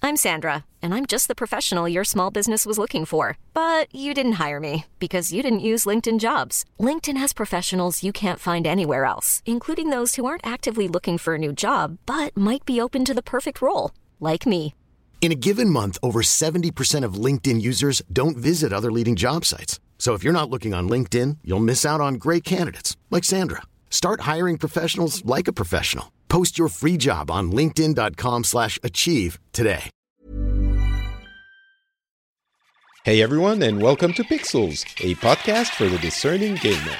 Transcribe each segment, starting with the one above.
I'm Sandra, and I'm just the professional your small business was looking for. But you didn't hire me because you didn't use LinkedIn Jobs. LinkedIn has professionals you can't find anywhere else, including those who aren't actively looking for a new job, but might be open to the perfect role, like me. In a given month, over 70% of LinkedIn users don't visit other leading job sites. So if you're not looking on LinkedIn, you'll miss out on great candidates like Sandra. Start hiring professionals like a professional. Post your free job on linkedin.com/achieve today. Hey everyone, and welcome to Pixels, a podcast for the discerning gamer.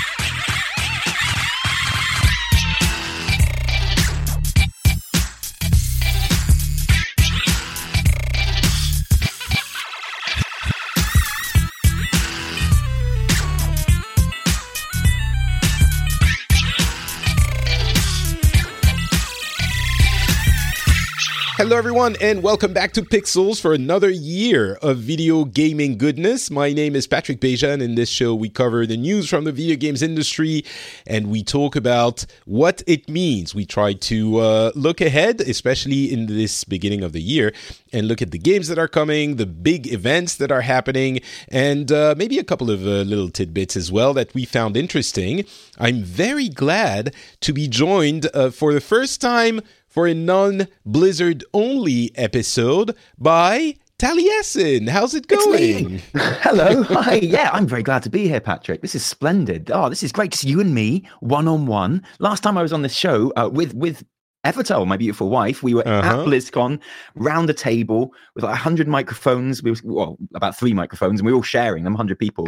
Hello everyone, and welcome back to Pixels for another year of video gaming goodness. My name is Patrick Beja, and in this show we cover the news from the video games industry, and we talk about what it means. We try to look ahead, especially in this beginning of the year, and look at the games that are coming, the big events that are happening, and maybe a couple of little tidbits as well that we found interesting. I'm very glad to be joined for the first time for a non-Blizzard-only episode by Taliesin. How's it going? Hello. Hi. Yeah, I'm very glad to be here, Patrick. This is splendid. Oh, this is great. Just you and me, one-on-one. Last time I was on this show with Evertel, my beautiful wife, we were at BlizzCon, round a table with like 100 microphones. About 3 microphones, and we were all sharing them, 100 people,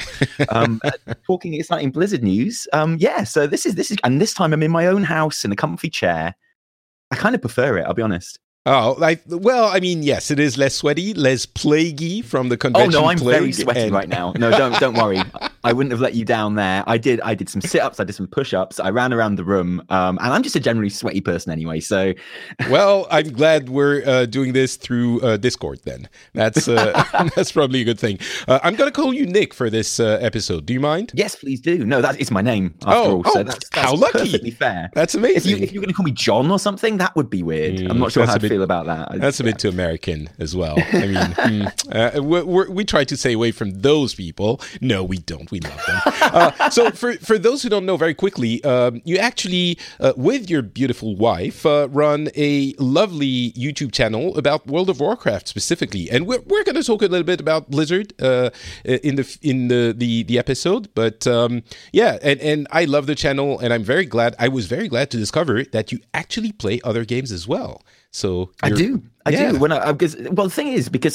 talking exciting Blizzard news. So this is, and this time I'm in my own house in a comfy chair. I kind of prefer it, I'll be honest. Oh, yes, it is less sweaty, less plaguey from the convention. Oh no, I'm very sweaty right now. No, don't worry. I wouldn't have let you down there. I did some sit-ups, I did some push-ups, I ran around the room, and I'm just a generally sweaty person anyway, so... Well, I'm glad we're doing this through Discord then. That's probably a good thing. I'm going to call you Nick for this episode. Do you mind? Yes, please do. No, it's my name, after all, so that's how lucky. Perfectly fair. That's amazing. If you're going to call me John or something, that would be weird. I'm not sure how I feel about that. That's a bit too American as well. I mean, we try to stay away from those people. No, we don't. We love them. So for those who don't know, very quickly, you actually, with your beautiful wife, run a lovely YouTube channel about World of Warcraft specifically. And we're going to talk a little bit about Blizzard in the episode. But and I love the channel, and I was very glad to discover that you actually play other games as well. So I do. The thing is, because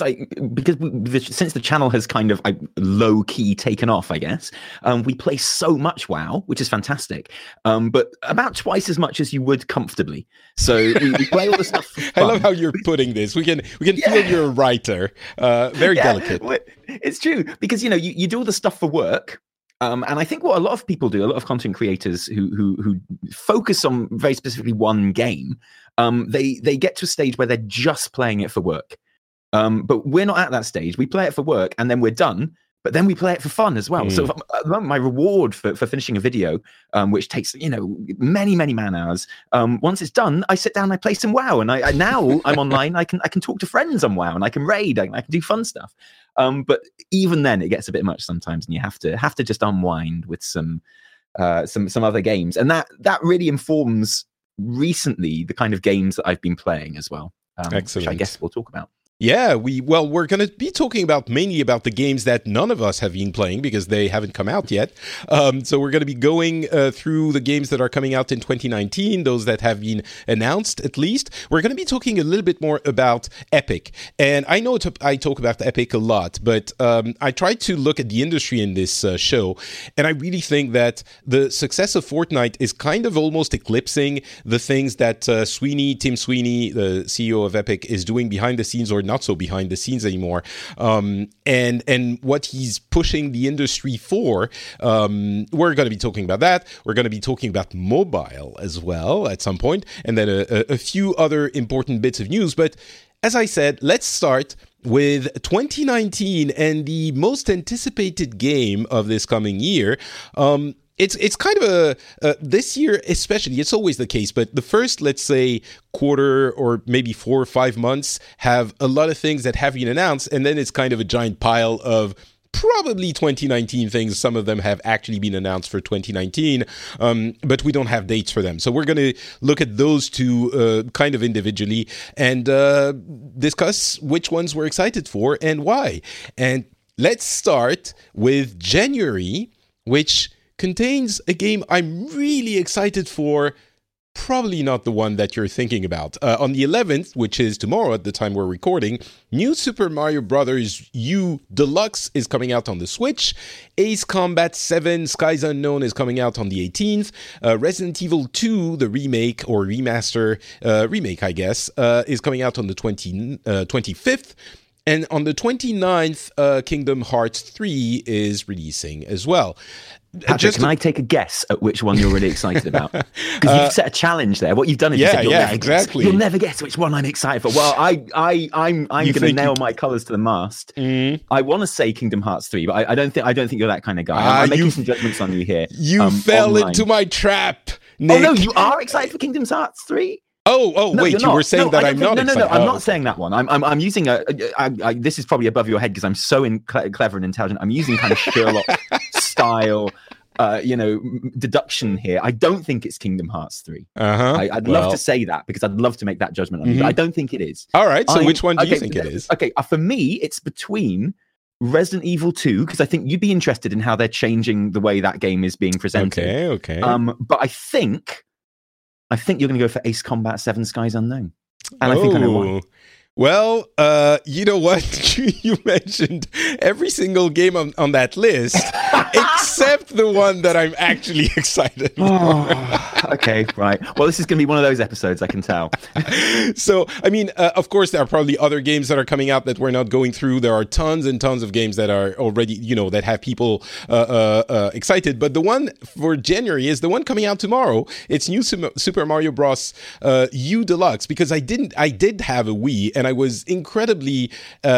since the channel has kind of low key taken off, I guess, we play so much WoW, which is fantastic, but about twice as much as you would comfortably. So we play all the stuff for fun. I love how you're putting this. We can feel you're a writer. Very delicate. It's true, because you do all the stuff for work. And I think what a lot of people do, a lot of content creators who focus on very specifically one game, they get to a stage where they're just playing it for work. But we're not at that stage. We play it for work and then we're done, but then we play it for fun as well. So at the moment, my reward for finishing a video, which takes many man hours, once it's done, I sit down and I play some WoW, and now I'm online. I can talk to friends on WoW, and I can raid. I can do fun stuff. But even then, it gets a bit much sometimes, and you have to just unwind with some other games, and that really informs recently the kind of games that I've been playing as well. Excellent. Which I guess we'll talk about. Yeah, we're going to be talking mainly about the games that none of us have been playing because they haven't come out yet. So we're going to be going through the games that are coming out in 2019, those that have been announced at least. We're going to be talking a little bit more about Epic. And I know I talk about Epic a lot, but I tried to look at the industry in this show, and I really think that the success of Fortnite is kind of almost eclipsing the things that Tim Sweeney, the CEO of Epic, is doing behind the scenes, or not so behind the scenes anymore, and what he's pushing the industry for. We're going to be talking about that. We're going to be talking about mobile as well at some point, and then a few other important bits of news. But as I said, let's start with 2019 and the most anticipated game of this coming year. it's kind of this year especially, it's always the case, but the first, let's say, quarter or maybe 4 or 5 months have a lot of things that have been announced, and then it's kind of a giant pile of probably 2019 things. Some of them have actually been announced for 2019, but we don't have dates for them. So we're going to look at those two kind of individually and discuss which ones we're excited for and why. And let's start with January, which contains a game I'm really excited for. Probably not the one that you're thinking about. On the 11th, which is tomorrow at the time we're recording, New Super Mario Bros. U Deluxe is coming out on the Switch. Ace Combat 7 Skies Unknown is coming out on the 18th. Resident Evil 2, the remake or remaster, remake I guess, is coming out on the 25th. And on the 29th, Kingdom Hearts 3 is releasing as well. Patrick, can I take a guess at which one you're really excited about? Because you've set a challenge there. What you've done is you said you'll never guess which one I'm excited for. Well, I'm going to nail my colours to the mast. I want to say Kingdom Hearts 3, but I don't think you're that kind of guy. I'm making some judgments on you here. You fell into my trap, Nick. Oh no, you are excited for Kingdom Hearts 3? Oh, no, wait, you were saying that I'm not excited. No, I'm not saying that one. I'm using this is probably above your head because I'm so clever and intelligent. I'm using kind of Sherlock style, deduction here. I don't think it's Kingdom Hearts 3. I'd love to say that because I'd love to make that judgment on you, but I don't think it is. All right, so which one do you think it is? Okay, for me, it's between Resident Evil 2, because I think you'd be interested in how they're changing the way that game is being presented. Okay. But I think you're going to go for Ace Combat 7 Skies Unknown. And I think I know why. Well, you know what? You mentioned every single game on that list, except the one that I'm actually excited for. Okay, right. Well, this is going to be one of those episodes, I can tell. So, I mean, of course, there are probably other games that are coming out that we're not going through. There are tons and tons of games that are already, that have people excited. But the one for January is the one coming out tomorrow. It's New Super Mario Bros. U Deluxe, because I did have a Wii, and I was incredibly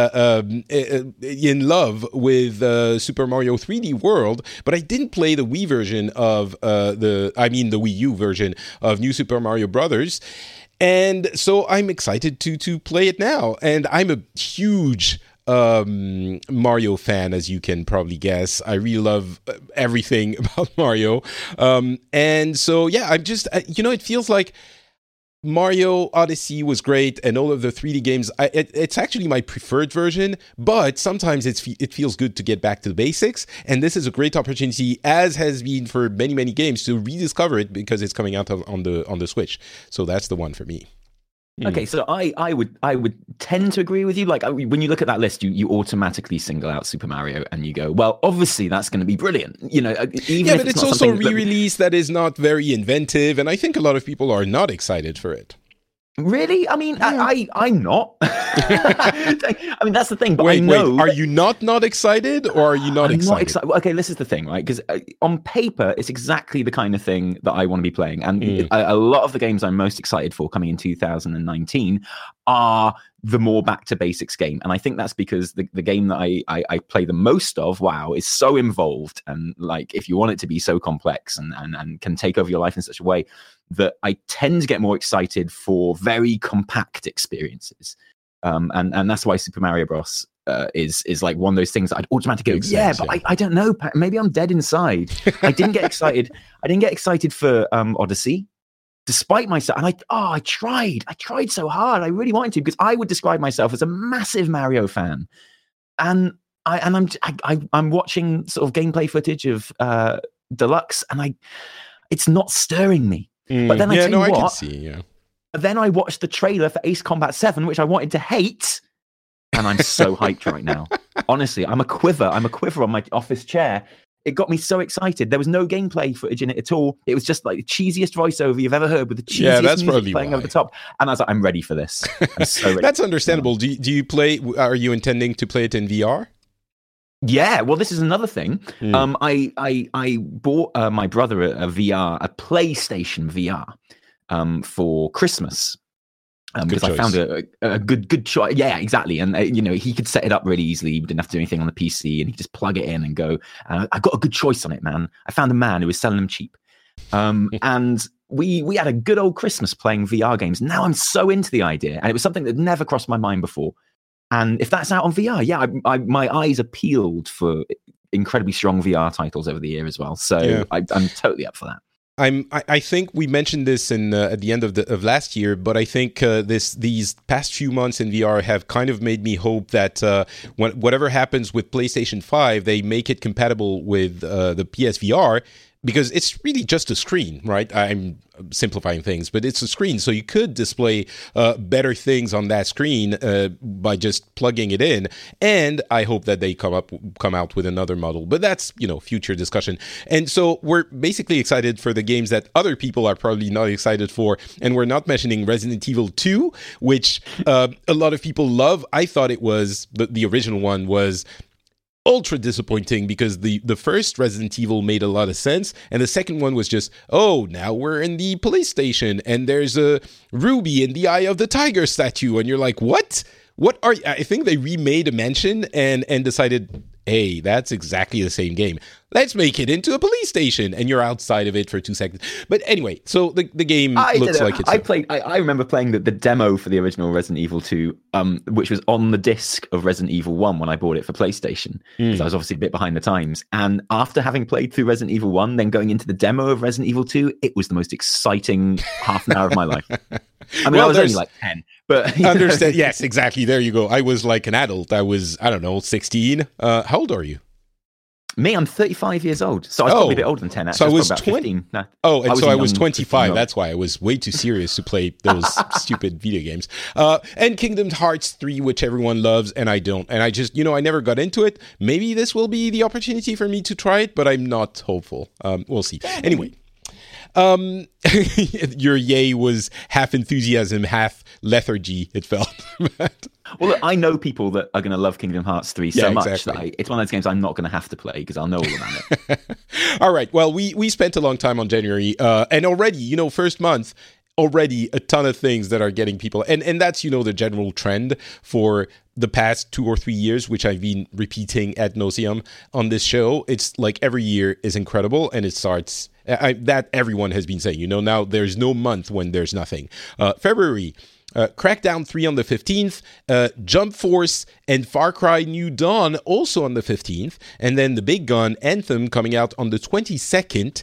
in love with Super Mario 3D World, but I didn't play the Wii version of the Wii U version of New Super Mario Brothers. And so I'm excited to play it now. And I'm a huge Mario fan, as you can probably guess. I really love everything about Mario. And so, yeah, I'm just, it feels like Mario Odyssey was great, and all of the 3D games, it's actually my preferred version, but sometimes it feels good to get back to the basics, and this is a great opportunity, as has been for many, many games, to rediscover it because it's coming out on the Switch. So that's the one for me. Okay, so I would tend to agree with you. Like, when you look at that list, you automatically single out Super Mario and you go, well, obviously that's going to be brilliant. But it's also a re-release that is not very inventive, and I think a lot of people are not excited for it. Really? I mean, yeah. I'm not. I mean, that's the thing. But wait, I know. Are you not excited, or are you not excited? Not excited. Okay, this is the thing, right? Because on paper, it's exactly the kind of thing that I want to be playing. And a lot of the games I'm most excited for coming in 2019 are the more back to basics game. And I think that's because the game that I play the most of, WoW, is so involved. And like, if you want it to be so complex and can take over your life in such a way, that I tend to get more excited for very compact experiences. And that's why Super Mario Bros. Is like one of those things that I'd automatically go, but I don't know. Maybe I'm dead inside. I didn't get excited. I didn't get excited for Odyssey, despite myself. And I tried so hard. I really wanted to, because I would describe myself as a massive Mario fan. And I'm watching sort of gameplay footage of Deluxe, and it's not stirring me. But then I can see. Then I watched the trailer for Ace Combat 7, which I wanted to hate, and I'm so hyped right now. Honestly, I'm a quiver on my office chair. It got me so excited. There was no gameplay footage in it at all. It was just like the cheesiest voiceover you've ever heard, with the cheesiest music playing over the top. And I was like, I'm ready for this. I'm so ready. That's understandable. Do you play? Are you intending to play it in VR? Yeah, well, this is another thing. I bought my brother a PlayStation VR for Christmas, because I found a good choice. Yeah, exactly. And he could set it up really easily. He didn't have to do anything on the PC, and he could just plug it in and go. And I got a good choice on it, man. I found a man who was selling them cheap, and we had a good old Christmas playing VR games. Now I'm so into the idea, and it was something that never crossed my mind before. And if that's out on VR, yeah, my eyes are peeled for incredibly strong VR titles over the year as well. So yeah. I'm totally up for that. I think we mentioned this at the end of last year, but I think these past few months in VR have kind of made me hope that whatever happens with PlayStation 5, they make it compatible with the PSVR, because it's really just a screen, right? I'm simplifying things, but it's a screen, so you could display better things on that screen by just plugging it in. And I hope that they come out with another model, but that's future discussion. And so we're basically excited for the games that other people are probably not excited for, and we're not mentioning Resident Evil 2, which a lot of people love. I thought it was the original one was ultra disappointing, because the first Resident Evil made a lot of sense, and the second one was just, now we're in the police station and there's a ruby in the eye of the tiger statue, and you're like, what are you? I think they remade a mansion and decided, hey, that's exactly the same game, let's make it into a police station, and you're outside of it for 2 seconds. But anyway, so the game looks like it's... I remember playing the demo for the original Resident Evil 2, which was on the disc of Resident Evil 1 when I bought it for PlayStation, because I was obviously a bit behind the times. And after having played through Resident Evil 1, then going into the demo of Resident Evil 2, it was the most exciting half an hour of my life. I mean, I was only like 10, but... Understand? Yes, exactly. There you go. I was like an adult. I was, 16. How old are you? Me, I'm 35 years old. So I was probably a bit older than 10, actually. So I was 20. No, I was 25. That's why I was way too serious to play those stupid video games. And Kingdom Hearts 3, which everyone loves, and I don't. And I just, I never got into it. Maybe this will be the opportunity for me to try it, but I'm not hopeful. We'll see. Anyway. Your yay was half enthusiasm, half lethargy, it felt. Well, look, I know people that are going to love Kingdom Hearts 3 so much that it's one of those games I'm not going to have to play, because I'll know all about it. All right. Well, we spent a long time on January, and already, first month, already a ton of things that are getting people, and that's, the general trend for the past 2 or 3 years, which I've been repeating ad nauseum on this show. It's like every year is incredible, and it starts... that everyone has been saying, now there's no month when there's nothing. February, Crackdown 3 on the 15th, Jump Force and Far Cry New Dawn also on the 15th, and then the big gun, Anthem, coming out on the 22nd,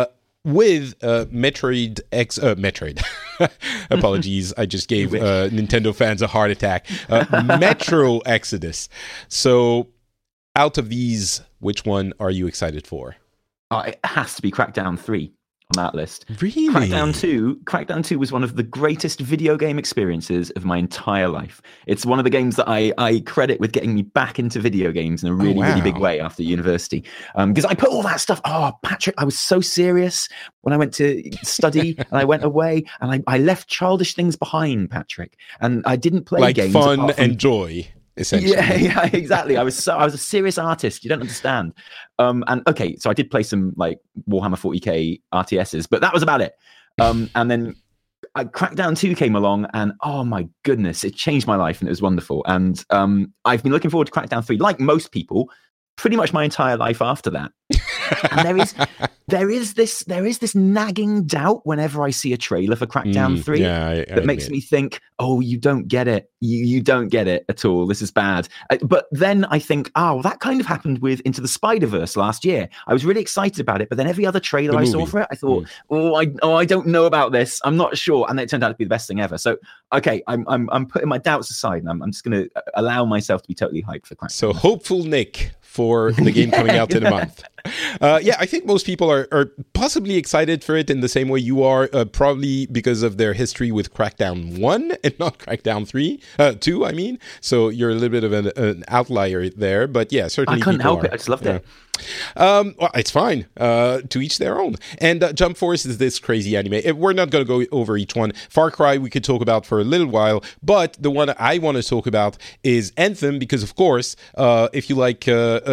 with Metroid Metroid. Apologies, I just gave Nintendo fans a heart attack. Metro Exodus. So, out of these, which one are you excited for? It has to be Crackdown 3 on that list. Really? Crackdown 2 was one of the greatest video game experiences of my entire life. It's one of the games that I credit with getting me back into video games in a really, really big way after university. Because I put all that stuff... Oh, Patrick, I was so serious when I went to study and I went away, and I left childish things behind, Patrick. And I didn't play games... Like fun and joy. Yeah, exactly. I was a serious artist. You don't understand. And okay, so I did play some like Warhammer 40k RTSs, but that was about it. And then Crackdown 2 came along, and oh my goodness, it changed my life, and it was wonderful. And I've been looking forward to Crackdown 3, like most people, pretty much my entire life after that. And there is this nagging doubt whenever I see a trailer for Crackdown 3 that makes me think, oh, you don't get it. You don't get it at all. This is bad. But then I think, that kind of happened with Into the Spider-Verse last year. I was really excited about it, but then every other trailer I saw for it, I thought, I don't know about this. I'm not sure. And then it turned out to be the best thing ever. So, okay, I'm putting my doubts aside, and I'm just going to allow myself to be totally hyped for Crackdown. So hopeful Nick for the game coming out in a month. I think most people are possibly excited for it in the same way you are, probably because of their history with Crackdown 1 and not Crackdown 2, I mean. So you're a little bit of an outlier there, but yeah, certainly I couldn't help it. I just loved it. Well, it's fine. To each their own. And Jump Force is this crazy anime. We're not going to go over each one. Far Cry we could talk about for a little while, but the one I want to talk about is Anthem, because of course, if you like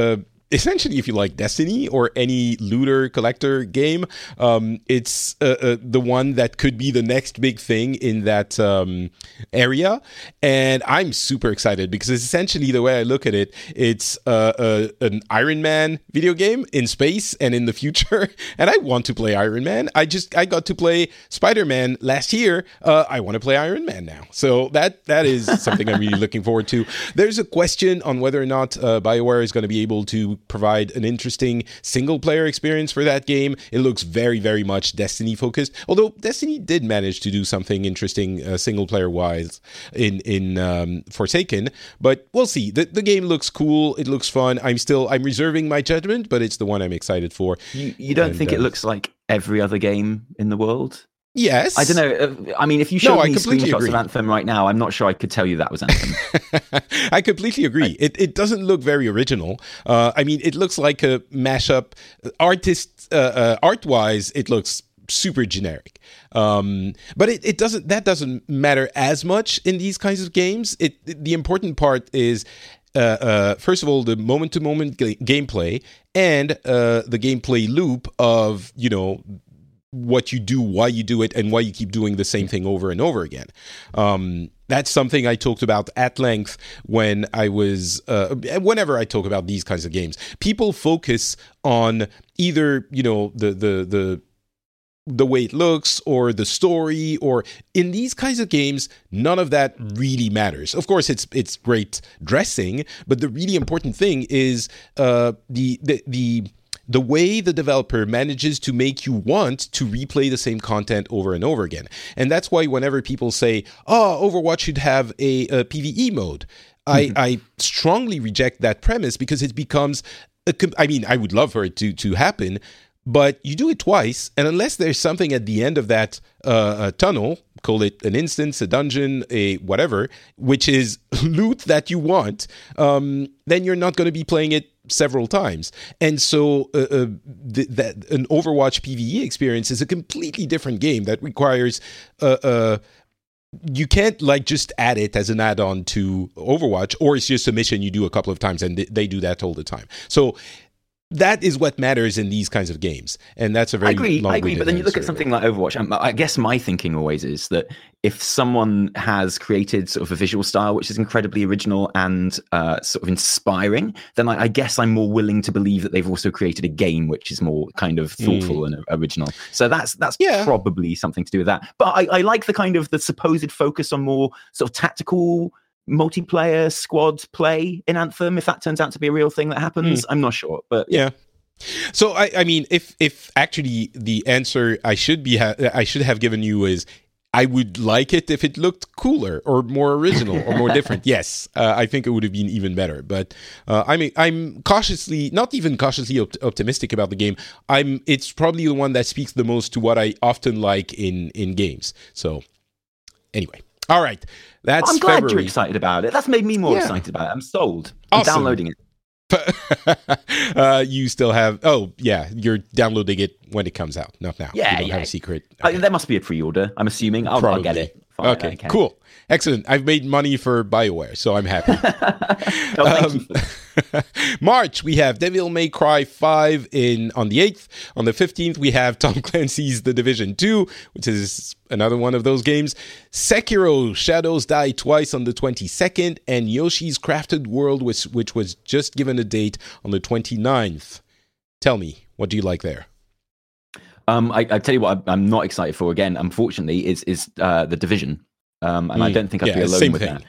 essentially, if you like Destiny or any looter collector game, it's the one that could be the next big thing in that area. And I'm super excited because it's essentially, the way I look at it, it's an Iron Man video game in space and in the future. And I want to play Iron Man. I got to play Spider-Man last year. I want to play Iron Man now. So that is something I'm really looking forward to. There's a question on whether or not BioWare is going to be able to provide an interesting single-player experience for that game. It looks very, very much Destiny-focused, although Destiny did manage to do something interesting single-player-wise in Forsaken, but we'll see. The game looks cool. It looks fun. I'm reserving my judgment, but it's the one I'm excited for. You don't think it looks like every other game in the world? Yes. I don't know. I mean, if you showed me screenshots of Anthem right now, I'm not sure I could tell you that was Anthem. I completely agree. It doesn't look very original. I mean, it looks like a mashup. Art-wise, it looks super generic. But it doesn't. That doesn't matter as much in these kinds of games. The important part is, first of all, the moment-to-moment gameplay and the gameplay loop of, what you do, why you do it, and why you keep doing the same thing over and over again. That's something I talked about at length when I was, whenever I talk about these kinds of games. People focus on either, the way it looks or the story, or in these kinds of games, none of that really matters. Of course, it's great dressing, but the really important thing is the way the developer manages to make you want to replay the same content over and over again. And that's why whenever people say, Overwatch should have a PvE mode, I strongly reject that premise, because it becomes, I would love for it to happen, but you do it twice, and unless there's something at the end of that tunnel, call it an instance, a dungeon, a whatever, which is loot that you want, then you're not going to be playing it several times. And so that an Overwatch PvE experience is a completely different game that requires you can't just add it as an add-on to Overwatch, or it's just a mission you do a couple of times, and they do that all the time. So that is what matters in these kinds of games, and that's a very I agree. But then you look at something like Overwatch. I guess my thinking always is that if someone has created sort of a visual style which is incredibly original and sort of inspiring, then I guess I'm more willing to believe that they've also created a game which is more kind of thoughtful and original. So that's probably something to do with that. But I like the kind of the supposed focus on more sort of tactical multiplayer squad play in Anthem. If that turns out to be a real thing that happens, I'm not sure, but yeah. So I mean, if actually the answer I should have given you is, I would like it if it looked cooler or more original or more different. Yes, I think it would have been even better. But I'm cautiously, not even cautiously optimistic about the game. It's probably the one that speaks the most to what I often like in games. So anyway. All right, I'm glad you're excited about it. That's made me more excited about it. I'm sold. I'm downloading it. You still have... Oh, yeah, you're downloading it when it comes out, not now. Yeah, you don't have a secret. Okay. There must be a pre-order, I'm assuming. I'll get it. Fine, okay, cool. Excellent. I've made money for BioWare, so I'm happy. Thank you. March, we have Devil May Cry 5 on the 8th. On the 15th, we have Tom Clancy's The Division 2, which is another one of those games. Sekiro Shadows Die Twice on the 22nd, and Yoshi's Crafted World, which was just given a date on the 29th. Tell me, what do you like there? I tell you what I'm not excited for, again, unfortunately, is The Division. And I don't think I'd be alone with that.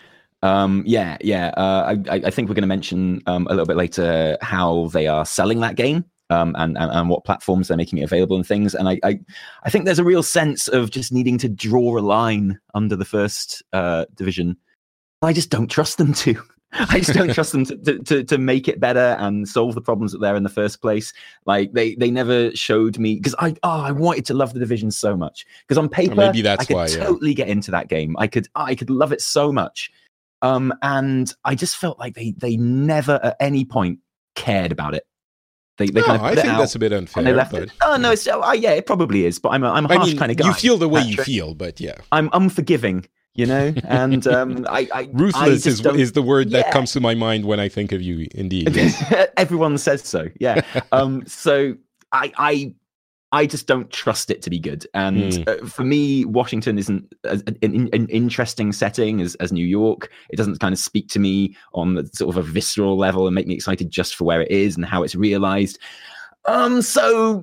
I think we're going to mention a little bit later how they are selling that game and what platforms they're making it available and things. And I think there's a real sense of just needing to draw a line under the first Division. I just don't trust them to. I just don't trust them to make it better and solve the problems that they're in the first place. Like they never showed me, because I wanted to love The Division so much, because on paper I could totally get into that game. I could love it so much, and I just felt like they never at any point cared about it. They kind of I think that's a bit unfair. And they left it. Oh no, it probably is. But I'm a harsh kind of guy. You feel the way you feel, but yeah, I'm unforgiving. And ruthless is the word that comes to my mind when I think of you. Indeed, yes. Everyone says so. Yeah. So I just don't trust it to be good. And for me, Washington isn't an interesting setting as New York. It doesn't kind of speak to me on the sort of a visceral level and make me excited just for where it is and how it's realized. So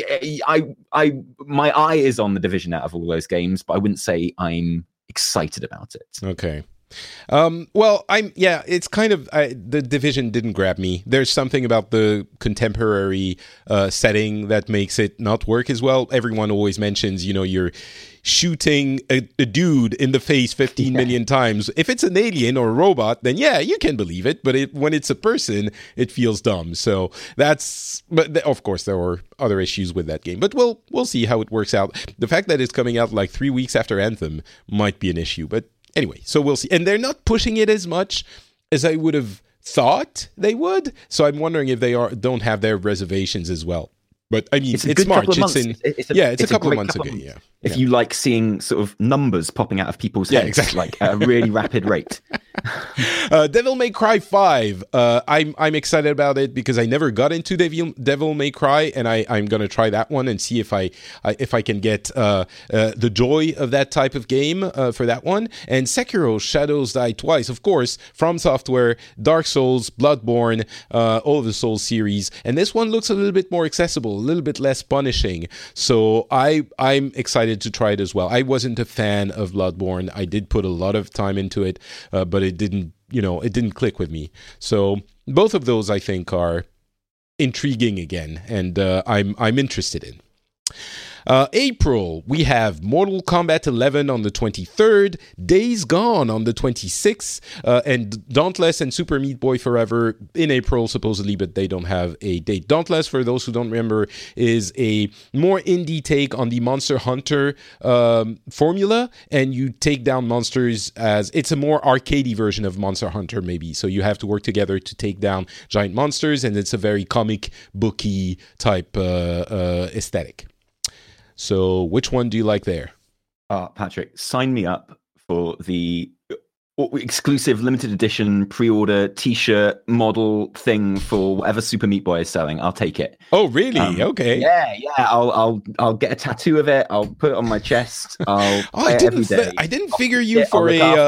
my eye is on The Division out of all those games, but I wouldn't say I'm excited about it. Okay. Well, it's kind of, The Division didn't grab me. There's something about the contemporary setting that makes it not work as well. Everyone always mentions, you're shooting a dude in the face 15 million times. If it's an alien or a robot, then yeah, you can believe it. But when it's a person, it feels dumb. So but of course, there were other issues with that game. But we'll see how it works out. The fact that it's coming out like 3 weeks after Anthem might be an issue. But anyway, so we'll see. And they're not pushing it as much as I would have thought they would. So I'm wondering if they don't have their reservations as well. But I mean, it's March. It's a couple of months ago. Yeah. If you like seeing sort of numbers popping out of people's heads, exactly. Like at a really rapid rate. Devil May Cry 5. I'm excited about it because I never got into Devil May Cry, and I'm going to try that one and see if I can get the joy of that type of game for that one. And Sekiro: Shadows Die Twice, of course, From Software, Dark Souls, Bloodborne, all of the Souls series, and this one looks a little bit more accessible, a little bit less punishing. So I'm excited to try it as well. I wasn't a fan of Bloodborne. I did put a lot of time into it, but it didn't click with me. So both of those I think are intriguing again, and I'm interested in. April, we have Mortal Kombat 11 on the 23rd, Days Gone on the 26th, and Dauntless and Super Meat Boy Forever in April, supposedly, but they don't have a date. Dauntless, for those who don't remember, is a more indie take on the Monster Hunter formula, and you take down monsters it's a more arcadey version of Monster Hunter, maybe. So you have to work together to take down giant monsters, and it's a very comic booky type aesthetic. So which one do you like there? Patrick, sign me up for the exclusive limited edition pre-order t-shirt model thing for whatever Super Meat Boy is selling. I'll take it. Oh, really? Okay. Yeah. I'll get a tattoo of it. I'll put it on my chest. I didn't figure you for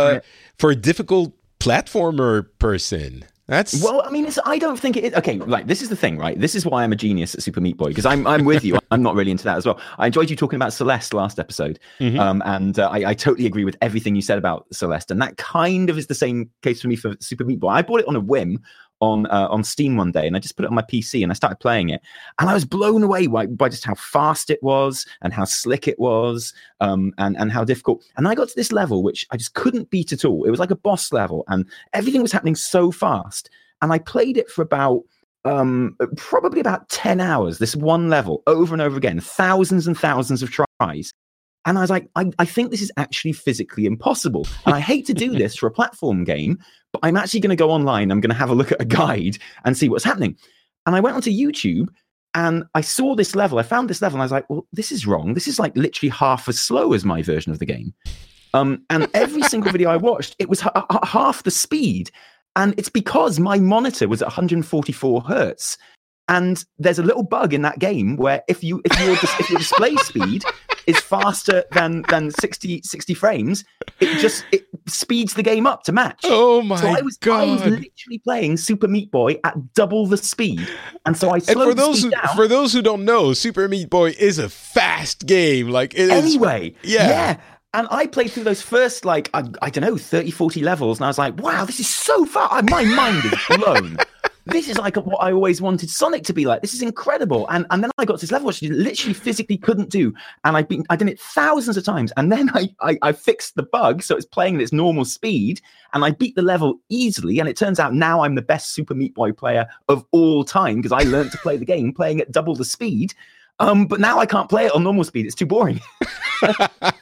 a difficult platformer person. Well, I mean, I don't think it is. Okay, like, this is the thing, right? This is why I'm a genius at Super Meat Boy, because I'm with you. I'm not really into that as well. I enjoyed you talking about Celeste last episode, and I totally agree with everything you said about Celeste, and that kind of is the same case for me for Super Meat Boy. I bought it on a whim on Steam one day, and I just put it on my PC and I started playing it, and I was blown away by just how fast it was and how slick it was, and how difficult. And I got to this level which I just couldn't beat at all. It was like a boss level, and everything was happening so fast. And I played it for about probably about 10 hours. This one level over and over again, thousands and thousands of tries. And I was like, I think this is actually physically impossible. And I hate to do this for a platform game, but I'm actually going to go online. I'm going to have a look at a guide and see what's happening. And I went onto YouTube and I saw this level. I found this level and I was like, well, this is wrong. This is like literally half as slow as my version of the game. And every single video I watched, it was half the speed. And it's because my monitor was at 144 hertz. And there's a little bug in that game where if your display speed is faster than 60 frames, it speeds the game up to match. Oh my God. I was literally playing Super Meat Boy at double the speed. And so I slowed the speed down. For those who don't know, Super Meat Boy is a fast game. Like it is. Yeah. And I played through those first, I don't know, 30, 40 levels. And I was like, wow, this is so fast. My mind is blown. This is like what I always wanted Sonic to be like. This is incredible. And then I got to this level which I literally physically couldn't do. And I've done it thousands of times. And then I fixed the bug, so it's playing at its normal speed. And I beat the level easily. And it turns out now I'm the best Super Meat Boy player of all time because I learned to play the game playing at double the speed. But now I can't play it on normal speed. It's too boring.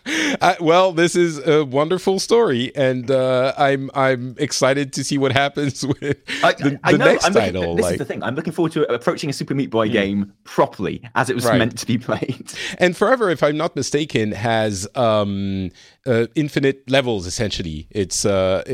Well, this is a wonderful story, and I'm excited to see what happens with the next title. This is the thing. I'm looking forward to approaching a Super Meat Boy game properly, as it was meant to be played. And Forever, if I'm not mistaken, has infinite levels. Essentially, it's so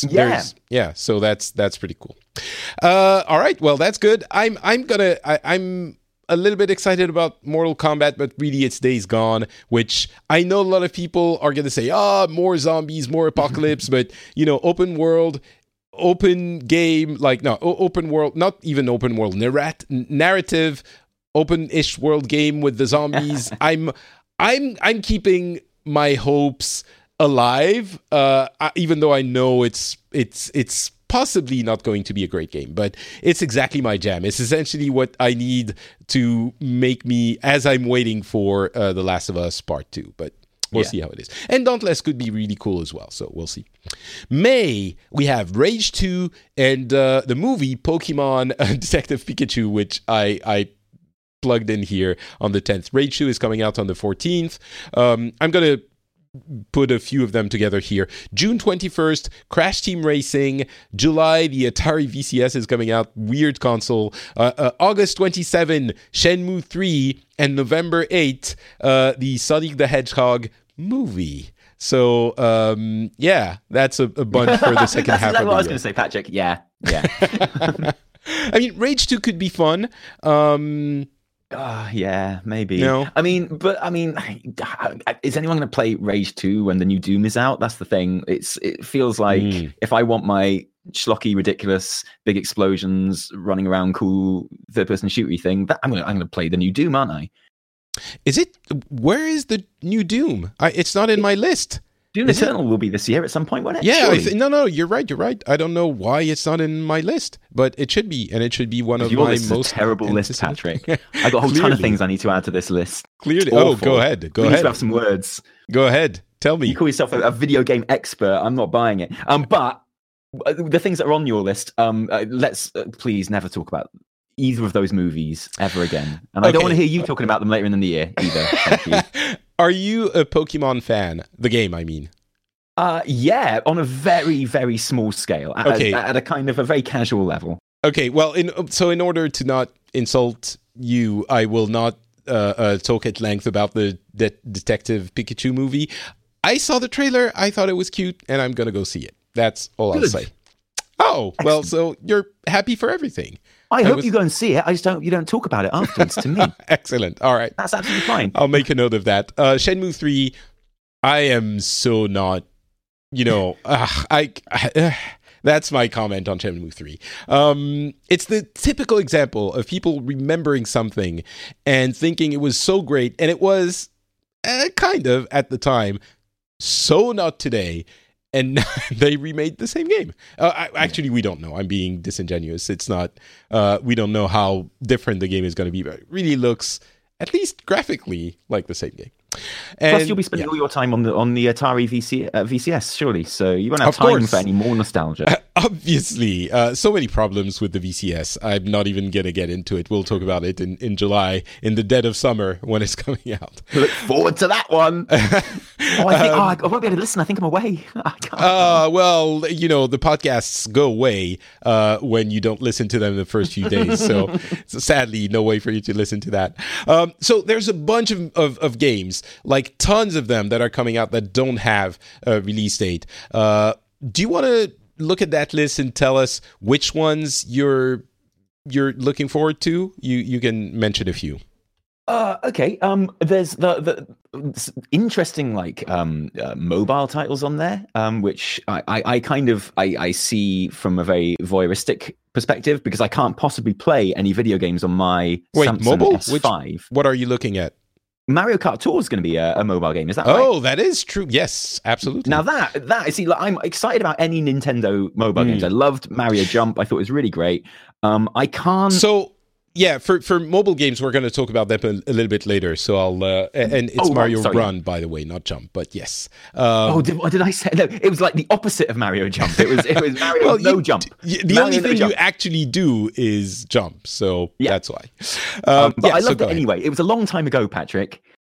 that's pretty cool. All right, well, that's good. I'm a little bit excited about Mortal Kombat, but really it's Days Gone, which I know a lot of people are going to say, more zombies, more apocalypse, but, open world, open game, open world, not even open world, narrative, open-ish world game with the zombies. I'm keeping my hopes alive, even though I know it's possibly not going to be a great game, but it's exactly my jam. It's essentially what I need to make me, as I'm waiting for The Last of Us Part 2, but we'll see how it is. And Dauntless could be really cool as well, so we'll see. May, we have Rage 2 and the movie Pokemon Detective Pikachu, which I plugged in here on the 10th. Rage 2 is coming out on the 14th. I'm going to put a few of them together here. June 21st, Crash Team Racing. July, the Atari VCS is coming out. Weird console. August 27, Shenmue 3. And November 8, the Sonic the Hedgehog movie. So, that's a bunch for the second half of the year. That's what I was going to say, Patrick. Yeah. I mean, Rage 2 could be fun. Yeah, maybe. No. I mean, is anyone going to play Rage 2 when the new Doom is out? That's the thing. It feels like if I want my schlocky, ridiculous, big explosions, running around, cool third-person shooty thing, I'm going to play the new Doom, aren't I? Is it? Where is the new Doom? It's not in my list. Doom Eternal will be this year at some point, won't it? Yeah, no, you're right. I don't know why it's not in my list, but it should be, and it should be one of my most terrible lists, Patrick. I got a whole ton of things I need to add to this list. Clearly, go ahead. We need to have some words. Go ahead, tell me. You call yourself a video game expert. I'm not buying it. But the things that are on your list, let's please never talk about either of those movies ever again. And I don't want to hear you talking about them later in the year either. Thank you. Are you a Pokemon fan? The game, I mean. Yeah, on a very, very small scale. At a kind of a very casual level. Okay, well, in order to not insult you, I will not talk at length about the Detective Pikachu movie. I saw the trailer, I thought it was cute, and I'm going to go see it. That's all I'll say. Oh, excellent. Well, so you're happy for everything. I hope you go and see it. I just you don't talk about it afterwards to me. Excellent. All right. That's absolutely fine. I'll make a note of that. Shenmue 3, I am so not, that's my comment on Shenmue 3. It's the typical example of people remembering something and thinking it was so great, and it was kind of, at the time, so not today. And they remade the same game. Actually, we don't know. I'm being disingenuous. It's not. We don't know how different the game is going to be, but it really looks, at least graphically, like the same game. And, plus, you'll be spending all your time on the Atari VCS, surely. So you won't have time for any more nostalgia. Obviously, so many problems with the VCS. I'm not even going to get into it. We'll talk about it in July, in the dead of summer, when it's coming out. Look forward to that one. I won't be able to listen. I think I'm away. Well, the podcasts go away when you don't listen to them the first few days. So sadly, no way for you to listen to that. So there's a bunch of games, like tons of them that are coming out that don't have a release date. Do you want to look at that list and tell us which ones you're looking forward to? You can mention a few. Okay. There's the interesting mobile titles on there, which I see from a very voyeuristic perspective, because I can't possibly play any video games on my Samsung mobile? S5. What are you looking at? Mario Kart Tour is going to be a mobile game. Is that right? Oh, that is true. Yes, absolutely. Now I'm excited about any Nintendo mobile games. I loved Mario Jump. I thought it was really great. I can't. So yeah, for mobile games, we're going to talk about them a little bit later. So I'll and it's Mario Run, by the way, not Jump, but yes. Did I say? No, it was like the opposite of Mario Jump. It was Mario Jump. The only thing you actually do is jump. So that's why. But I loved it anyway. It was a long time ago, Patrick.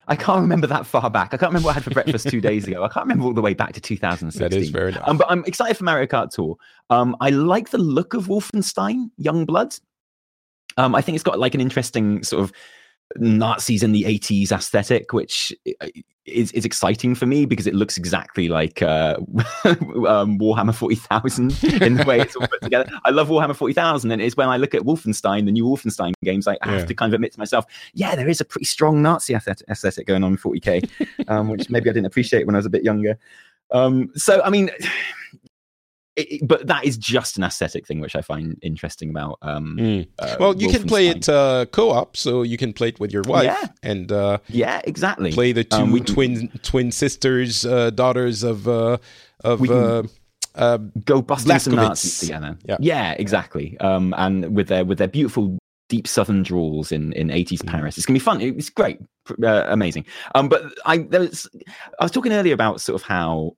I can't remember that far back. I can't remember what I had for breakfast 2 days ago. I can't remember all the way back to 2016. That is fair enough. But I'm excited for Mario Kart Tour. I like the look of Wolfenstein Youngblood. I think it's got like an interesting sort of Nazis in the 80s aesthetic, which is exciting for me because it looks exactly like Warhammer 40,000 in the way it's all put together. I love Warhammer 40,000, and it's when I look at Wolfenstein, the new Wolfenstein games, I have to kind of admit to myself, yeah, there is a pretty strong Nazi aesthetic going on in 40k, which maybe I didn't appreciate when I was a bit younger. So, I mean... but that is just an aesthetic thing, which I find interesting about. Well, you can play it co-op, so you can play it with your wife, and exactly. Play the two twin sisters, daughters of go busting some Nazis together. Yeah, exactly. And with their beautiful deep southern drawls in 80s Paris, it's gonna be fun. It's great, amazing. But I was talking earlier about sort of how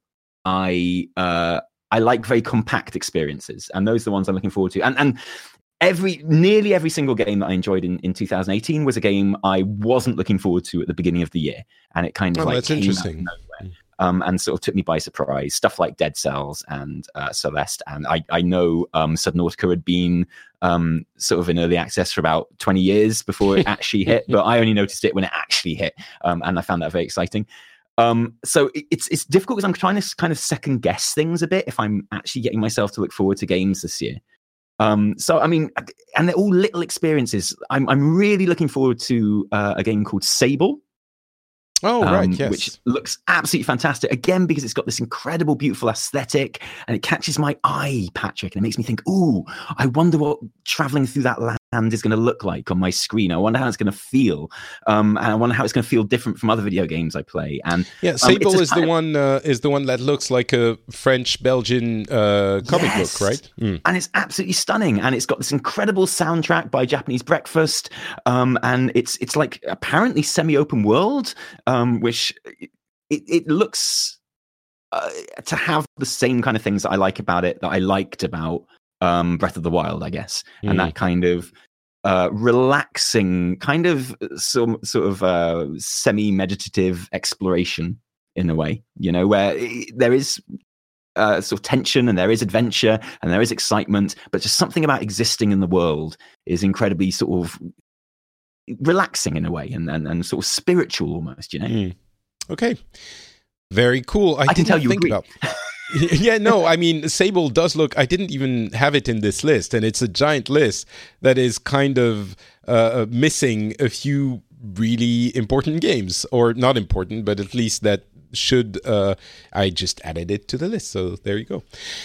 I like very compact experiences, and those are the ones I'm looking forward to. And nearly every single game that I enjoyed in 2018 was a game I wasn't looking forward to at the beginning of the year, and it kind of that's came interesting. out of nowhere, and sort of took me by surprise. Stuff like Dead Cells and Celeste, and I know Subnautica had been sort of in early access for about 20 years before it actually hit, but I only noticed it when it actually hit, and I found that very exciting. So it's difficult because I'm trying to kind of second guess things a bit if I'm actually getting myself to look forward to games this year. So I mean, and they're all little experiences. I'm really looking forward to a game called Sable. Oh, right, yes. Which looks absolutely fantastic. Again, because it's got this incredible, beautiful aesthetic, and it catches my eye, Patrick, and it makes me think, ooh, I wonder what traveling through that land is going to look like on my screen. I wonder how it's going to feel. And I wonder how it's going to feel different from other video games I play. And Sable is the one that looks like a French-Belgian comic book, right? And it's absolutely stunning. And it's got this incredible soundtrack by Japanese Breakfast. And it's like apparently semi-open world, which it looks to have the same kind of things that I like about it that I liked about Breath of the Wild, I guess. And that kind of relaxing, kind of sort of semi-meditative exploration in a way, you know, where there is sort of tension and there is adventure and there is excitement, but just something about existing in the world is incredibly sort of relaxing in a way and sort of spiritual almost, you know. Okay, very cool. I can tell you agree. Yeah, no, I mean, Sable does look, I didn't even have it in this list, and it's a giant list that is kind of missing a few really important games, or not important, but at least that should, I just added it to the list, so there you go.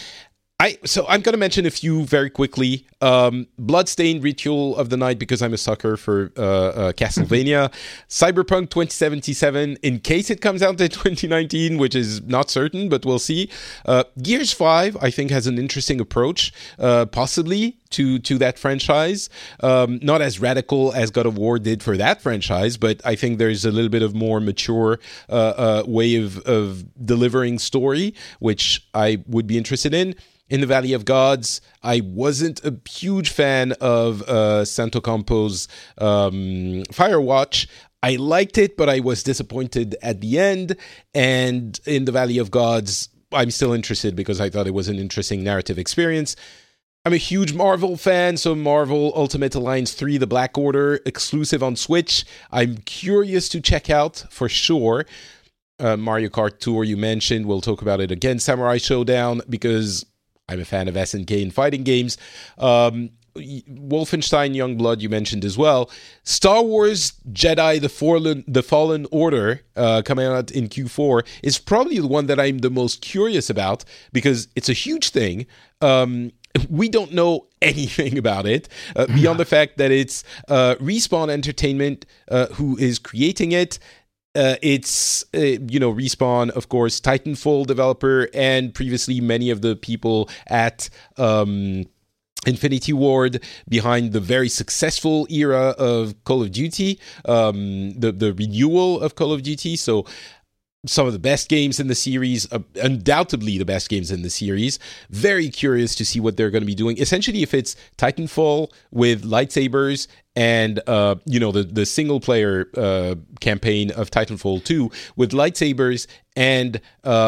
So I'm going to mention a few very quickly. Bloodstained Ritual of the Night, because I'm a sucker for Castlevania. Cyberpunk 2077, in case it comes out in 2019, which is not certain, but we'll see. Gears 5, I think, has an interesting approach, possibly, to that franchise. Not as radical as God of War did for that franchise, but I think there's a little bit of more mature way of delivering story, which I would be interested in. In the Valley of Gods, I wasn't a huge fan of Santo Campo's Firewatch. I liked it, but I was disappointed at the end. And in the Valley of Gods, I'm still interested because I thought it was an interesting narrative experience. I'm a huge Marvel fan, so Marvel Ultimate Alliance 3, The Black Order, exclusive on Switch. I'm curious to check out for sure. Mario Kart Tour, you mentioned. We'll talk about it again. Samurai Showdown, because I'm a fan of SNK and fighting games. Wolfenstein Youngblood, you mentioned as well. Star Wars Jedi The Fallen Order, coming out in Q4, is probably the one that I'm the most curious about, because it's a huge thing. We don't know anything about it, beyond the fact that it's Respawn Entertainment who is creating it. It's Respawn, of course, Titanfall developer, and previously many of the people at Infinity Ward behind the very successful era of Call of Duty, the renewal of Call of Duty. So some of the best games in the series, undoubtedly the best games in the series. Very curious to see what they're going to be doing. Essentially, if it's Titanfall with lightsabers and the single player campaign of Titanfall 2 with lightsabers and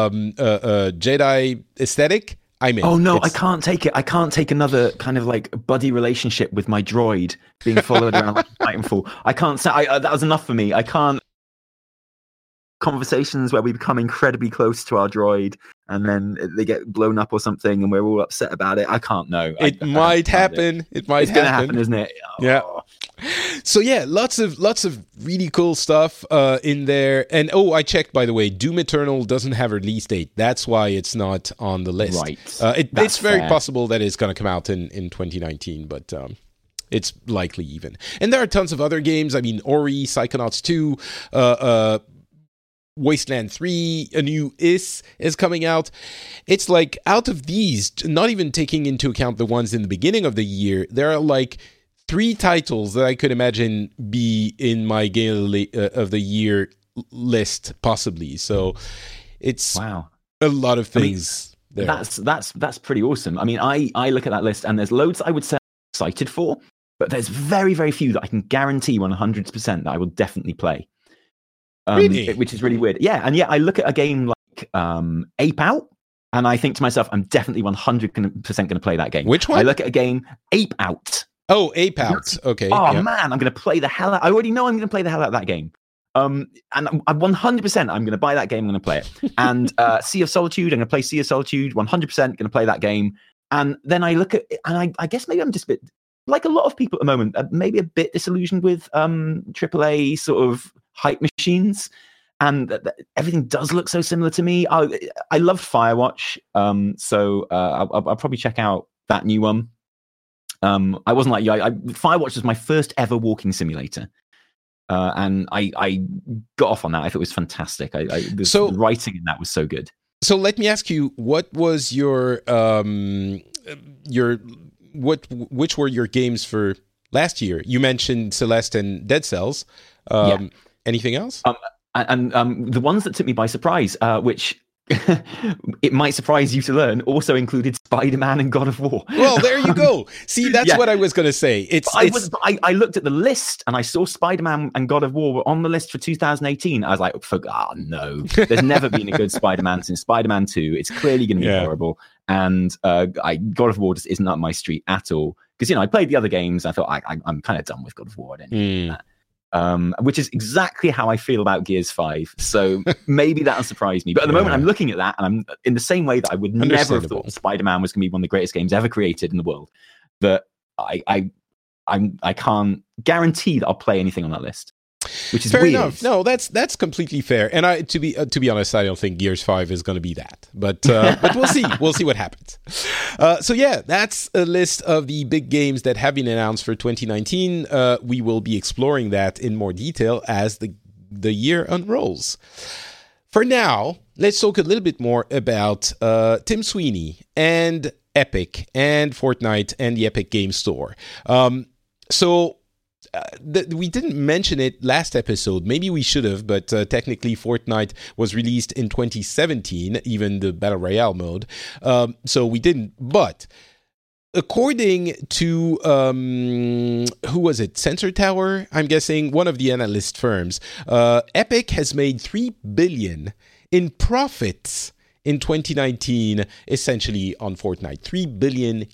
Jedi aesthetic, I'm in. Oh no, I can't take it. I can't take another kind of like buddy relationship with my droid being followed around like Titanfall. I can't say that was enough for me. I can't. Conversations where we become incredibly close to our droid and then they get blown up or something and we're all upset about it. I can't know. It might happen. It's going to happen, isn't it? Oh. Yeah. So yeah, lots of really cool stuff in there. And I checked, by the way, Doom Eternal doesn't have a release date. That's why it's not on the list. Right. It's very possible that it's going to come out in 2019, but it's likely even. And there are tons of other games. I mean, Ori, Psychonauts 2, Wasteland 3, a new is coming out. It's like, out of these, not even taking into account the ones in the beginning of the year, there are like 3 titles that I could imagine be in my game of the year list, possibly. So it's a lot of things. I mean, that's pretty awesome. I mean, I look at that list and there's loads I would say I'm excited for, but there's very, very few that I can guarantee 100% that I will definitely play. Really? Which is really weird. Yeah, and I look at a game like Ape Out, and I think to myself, I'm definitely 100% going to play that game. Which one? I look at a game, Ape Out. Oh, Ape Out. Okay. Oh, man, I'm going to play the hell out. I already know I'm going to play the hell out of that game. And I'm 100%, I'm going to buy that game, I'm going to play it. And Sea of Solitude, I'm going to play Sea of Solitude, 100% going to play that game. And then I look at, and I guess maybe I'm just a bit, like a lot of people at the moment, maybe a bit disillusioned with AAA sort of hype machines, and everything does look so similar to me. I loved Firewatch, so I'll probably check out that new one. I wasn't like you. Firewatch was my first ever walking simulator, and I got off on that. I thought it was fantastic. The writing in that was so good. So let me ask you, what was which were your games for last year? You mentioned Celeste and Dead Cells. Anything else? And the ones that took me by surprise, which it might surprise you to learn, also included Spider-Man and God of War. Well, there you go. See, that's what I was going to say. I looked at the list and I saw Spider-Man and God of War were on the list for 2018. I was like, no, there's never been a good Spider-Man since Spider-Man 2. It's clearly going to be horrible. And God of War just isn't up my street at all. Because, I played the other games. I thought I'm kind of done with God of War. I don't need that. Which is exactly how I feel about Gears 5. So maybe that'll surprise me. But at the moment, I'm looking at that, and I'm in the same way that I would never have thought Spider-Man was going to be one of the greatest games ever created in the world. That I can't guarantee that I'll play anything on that list. Which is fair weird. enough. No, that's completely fair. And to be honest, I don't think Gears 5 is going to be that. But we'll see. We'll see what happens. So that's a list of the big games that have been announced for 2019. We will be exploring that in more detail as the year unrolls. For now, let's talk a little bit more about Tim Sweeney and Epic and Fortnite and the Epic Game Store. We didn't mention it last episode. Maybe we should have, but technically Fortnite was released in 2017, even the Battle Royale mode. So we didn't. But according to, who was it? Sensor Tower, I'm guessing, one of the analyst firms, Epic has made $3 billion in profits in 2019, essentially on Fortnite, $3 billion.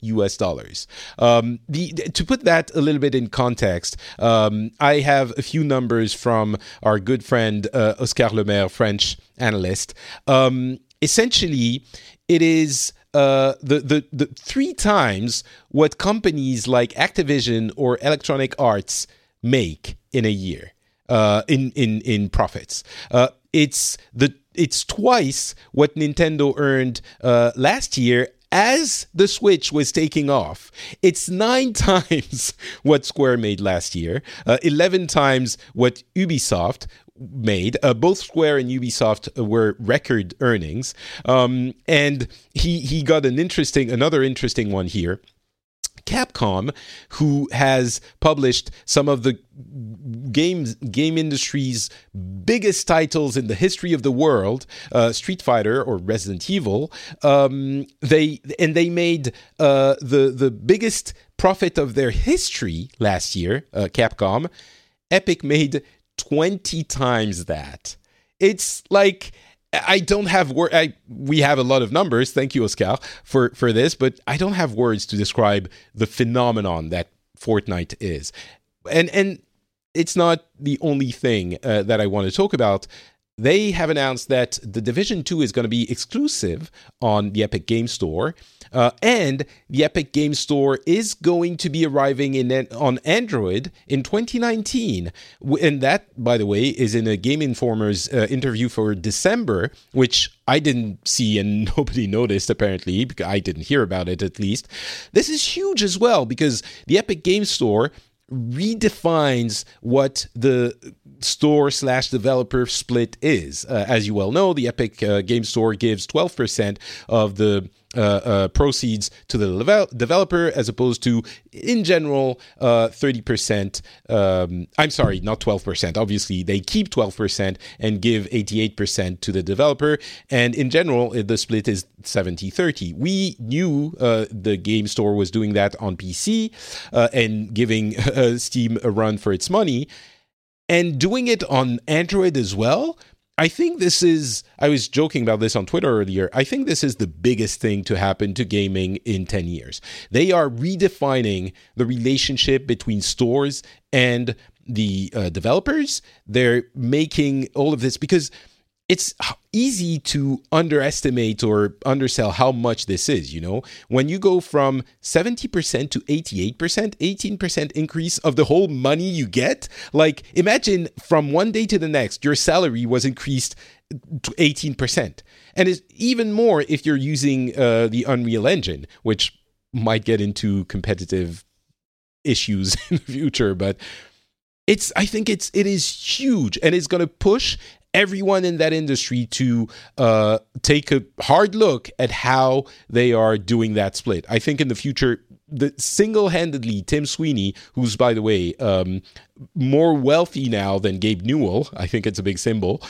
To put that a little bit in context, I have a few numbers from our good friend Oscar Lemaire, French analyst. Essentially, it is the 3 times what companies like Activision or Electronic Arts make in a year in profits. It's twice what Nintendo earned last year as the Switch was taking off. It's 9 times what Square made last year, 11 times what Ubisoft made. Both Square and Ubisoft were record earnings. And he got another interesting one here. Capcom, who has published some of the game industry's biggest titles in the history of the world, Street Fighter or Resident Evil, they made the biggest profit of their history last year. Capcom, Epic made 20 times that. It's like, I don't have we have a lot of numbers. Thank you, Oscar, for this, but I don't have words to describe the phenomenon that Fortnite is. And it's not the only thing that I want to talk about. They have announced that The Division 2 is going to be exclusive on the Epic Game Store. And the Epic Game Store is going to be arriving on Android in 2019. And that, by the way, is in a Game Informer's interview for December, which I didn't see and nobody noticed, apparently, because I didn't hear about it, at least. This is huge as well, because the Epic Game Store redefines what the store/developer split is. As you well know, the Epic Game Store gives 12% of the proceeds to the developer, as opposed to, in general, 30%. I'm sorry, not 12%. Obviously, they keep 12% and give 88% to the developer. And in general, the split is 70-30. We knew the Game Store was doing that on PC and giving Steam a run for its money. And doing it on Android as well. I think this is, I was joking about this on Twitter earlier, I think this is the biggest thing to happen to gaming in 10 years. They are redefining the relationship between stores and the developers. They're making all of this, because it's easy to underestimate or undersell how much this is, you know? When you go from 70% to 88%, 18% increase of the whole money you get, like imagine from one day to the next, your salary was increased to 18%. And it's even more if you're using the Unreal Engine, which might get into competitive issues in the future, but I think it is huge, and it's going to push everyone in that industry to take a hard look at how they are doing that split. I think in the future, single-handedly, Tim Sweeney, who's, by the way, more wealthy now than Gabe Newell, I think it's a big symbol,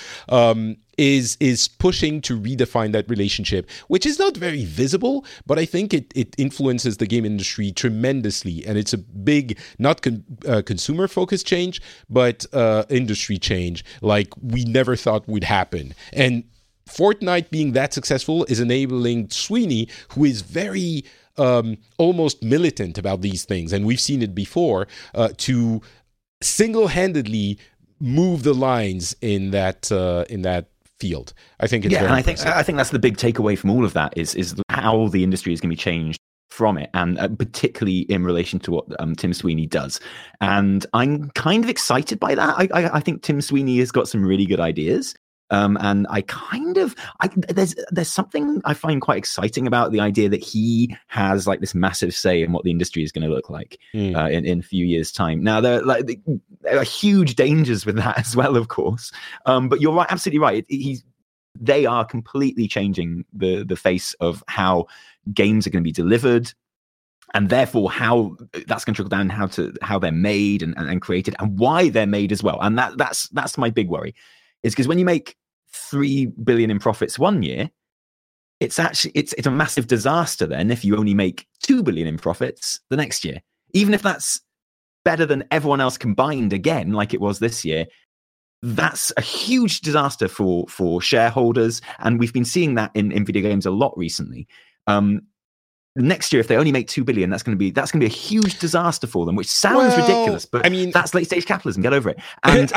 is pushing to redefine that relationship, which is not very visible, but I think it influences the game industry tremendously. And it's a big, not consumer-focused change, but industry change like we never thought would happen. And Fortnite being that successful is enabling Sweeney, who is very almost militant about these things, and we've seen it before, to single-handedly move the lines in that field. I think it's very impressive. I think that's the big takeaway from all of that is how the industry is going to be changed from it, and particularly in relation to what Tim Sweeney does. And I'm kind of excited by that. I think Tim Sweeney has got some really good ideas. And there's something I find quite exciting about the idea that he has like this massive say in what the industry is going to look like in a few years' time. Now, there are huge dangers with that as well, of course. But you're right, absolutely right. They are completely changing the face of how games are going to be delivered, and therefore how that's going to trickle down how they're made and created, and why they're made as well. And that's my big worry. Is because when you make 3 billion in profits one year, it's a massive disaster then if you only make 2 billion in profits the next year. Even if that's better than everyone else combined again, like it was this year, that's a huge disaster for shareholders. And we've been seeing that in video games a lot recently. Next year, if they only make 2 billion, that's going to be a huge disaster for them, which sounds ridiculous, but I mean, that's late stage capitalism. Get over it. And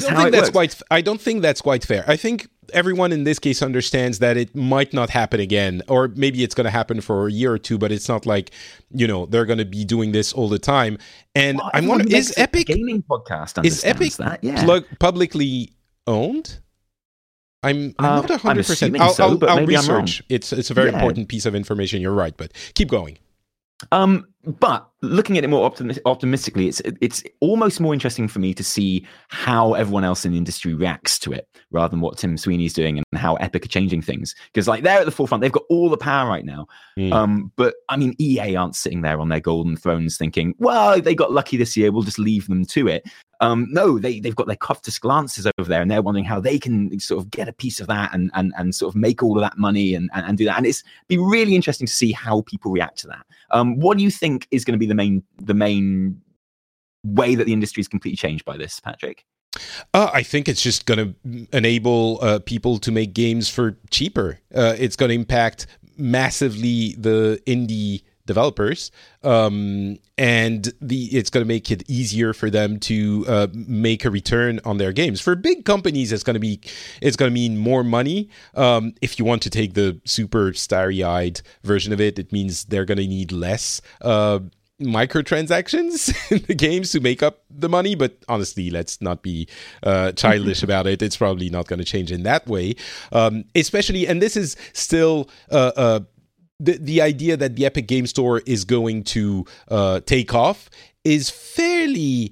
I don't think that's quite fair. I think everyone in this case understands that it might not happen again, or maybe it's going to happen for a year or two, but it's not like, they're going to be doing this all the time. And I'm wondering, is Epic gaming podcast understands that? Yeah. Publicly owned? I'm not 100%. I'll research. It's a very important piece of information. You're right, but keep going. But looking at it more optimistically, it's almost more interesting for me to see how everyone else in the industry reacts to it, rather than what Tim Sweeney's doing and how Epic are changing things. Because like they're at the forefront, they've got all the power right now. But I mean, EA aren't sitting there on their golden thrones thinking, well, they got lucky this year, we'll just leave them to it. No, they've got their Coftus glances over there, and they're wondering how they can sort of get a piece of that and sort of make all of that money and do that. And it's be really interesting to see how people react to that. What do you think is going to be the main way that the industry is completely changed by this, Patrick? I think it's just going to enable people to make games for cheaper. It's going to impact massively the indie developers, and it's going to make it easier for them to make a return on their games. For big companies, it's going to mean more money. If you want to take the super starry-eyed version of it, it means they're going to need less microtransactions in the games to make up the money. But honestly, let's not be childish about it. It's probably not going to change in that way, especially, and this is still the idea that the Epic Game Store is going to take off is fairly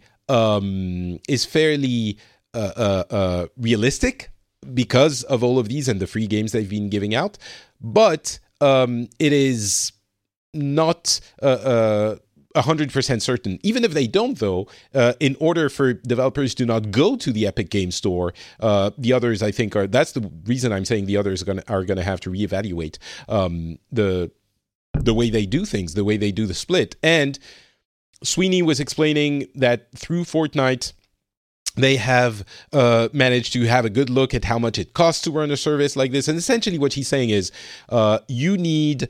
realistic because of all of these and the free games they've been giving out. But it is not 100% certain. Even if they don't, though, in order for developers to not go to the Epic Game Store, the others, I think, that's the reason I'm saying the others are going to have to reevaluate the way they do things, the way they do the split. And Sweeney was explaining that through Fortnite, they have managed to have a good look at how much it costs to run a service like this. And essentially what he's saying is you need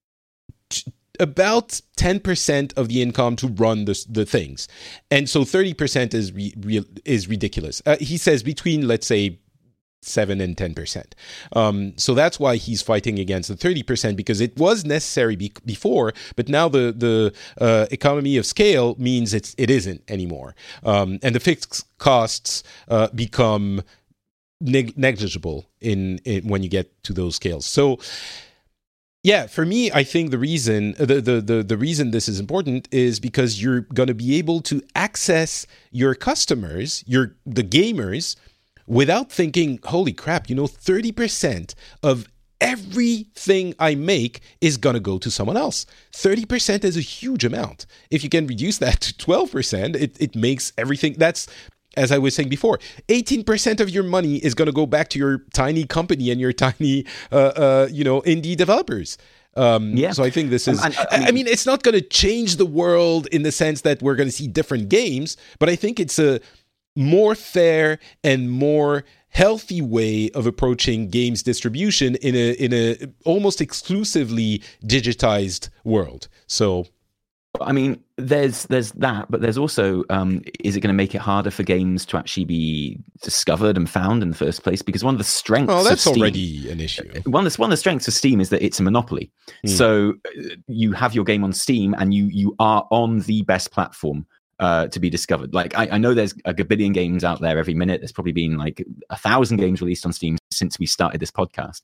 about 10% of the income to run the things. And so 30% is ridiculous. He says between, let's say, 7 and 10%. So that's why he's fighting against the 30%, because it was necessary before, but now the economy of scale means it isn't anymore. And the fixed costs become negligible in when you get to those scales. So yeah, for me, I think the reason the reason this is important is because you're going to be able to access your customers, the gamers, without thinking, holy crap, 30% of everything I make is going to go to someone else. 30% is a huge amount. If you can reduce that to 12%, it makes everything, that's, as I was saying before, 18% of your money is going to go back to your tiny company and your tiny, indie developers. So I think this is, I mean, it's not going to change the world in the sense that we're going to see different games, but I think it's a more fair and more healthy way of approaching games distribution in a almost exclusively digitized world. So, I mean, there's that, but there's also, is it going to make it harder for games to actually be discovered and found in the first place? Because one of the strengths of Steam, already an issue. One of the strengths of Steam is that it's a monopoly. So you have your game on Steam and you are on the best platform to be discovered. Like I know there's a gabillion games out there every minute. There's probably been like 1,000 games released on Steam since we started this podcast.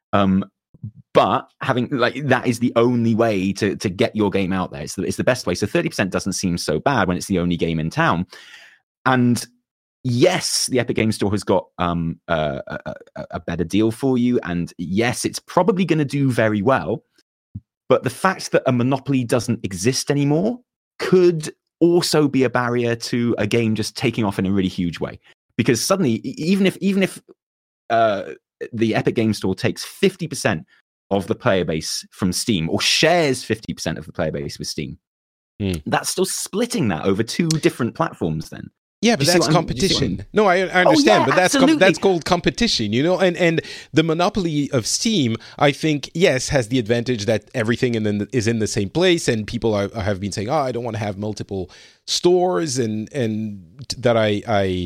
But having like that is the only way to get your game out there. It's the best way. So 30% doesn't seem so bad when it's the only game in town. And yes, the Epic Game Store has got a better deal for you. And yes, it's probably going to do very well. But the fact that a monopoly doesn't exist anymore could also be a barrier to a game just taking off in a really huge way. Because suddenly, even if the Epic Game Store takes 50% of the player base from Steam, or shares 50% of the player base with Steam, that's still splitting that over two different platforms then. Yeah, but that's competition. No, I understand, but that's called competition, and the monopoly of Steam, I think, yes, has the advantage that everything is in the same place, and people have been saying, I don't want to have multiple stores and that I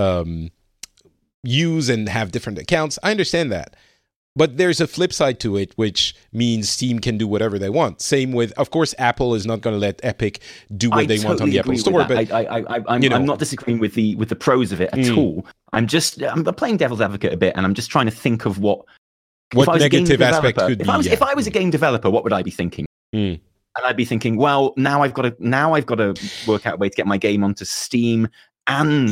use and have different accounts. I understand that. But there's a flip side to it, which means Steam can do whatever they want. Same with, of course, Apple is not going to let Epic do what they want on the Apple Store. But I'm not disagreeing with the pros of it at all. I'm playing devil's advocate a bit, and I'm just trying to think of what negative aspect could be. If I was a game developer, what would I be thinking? and I'd be thinking, well, now I've got to work out a way to get my game onto Steam and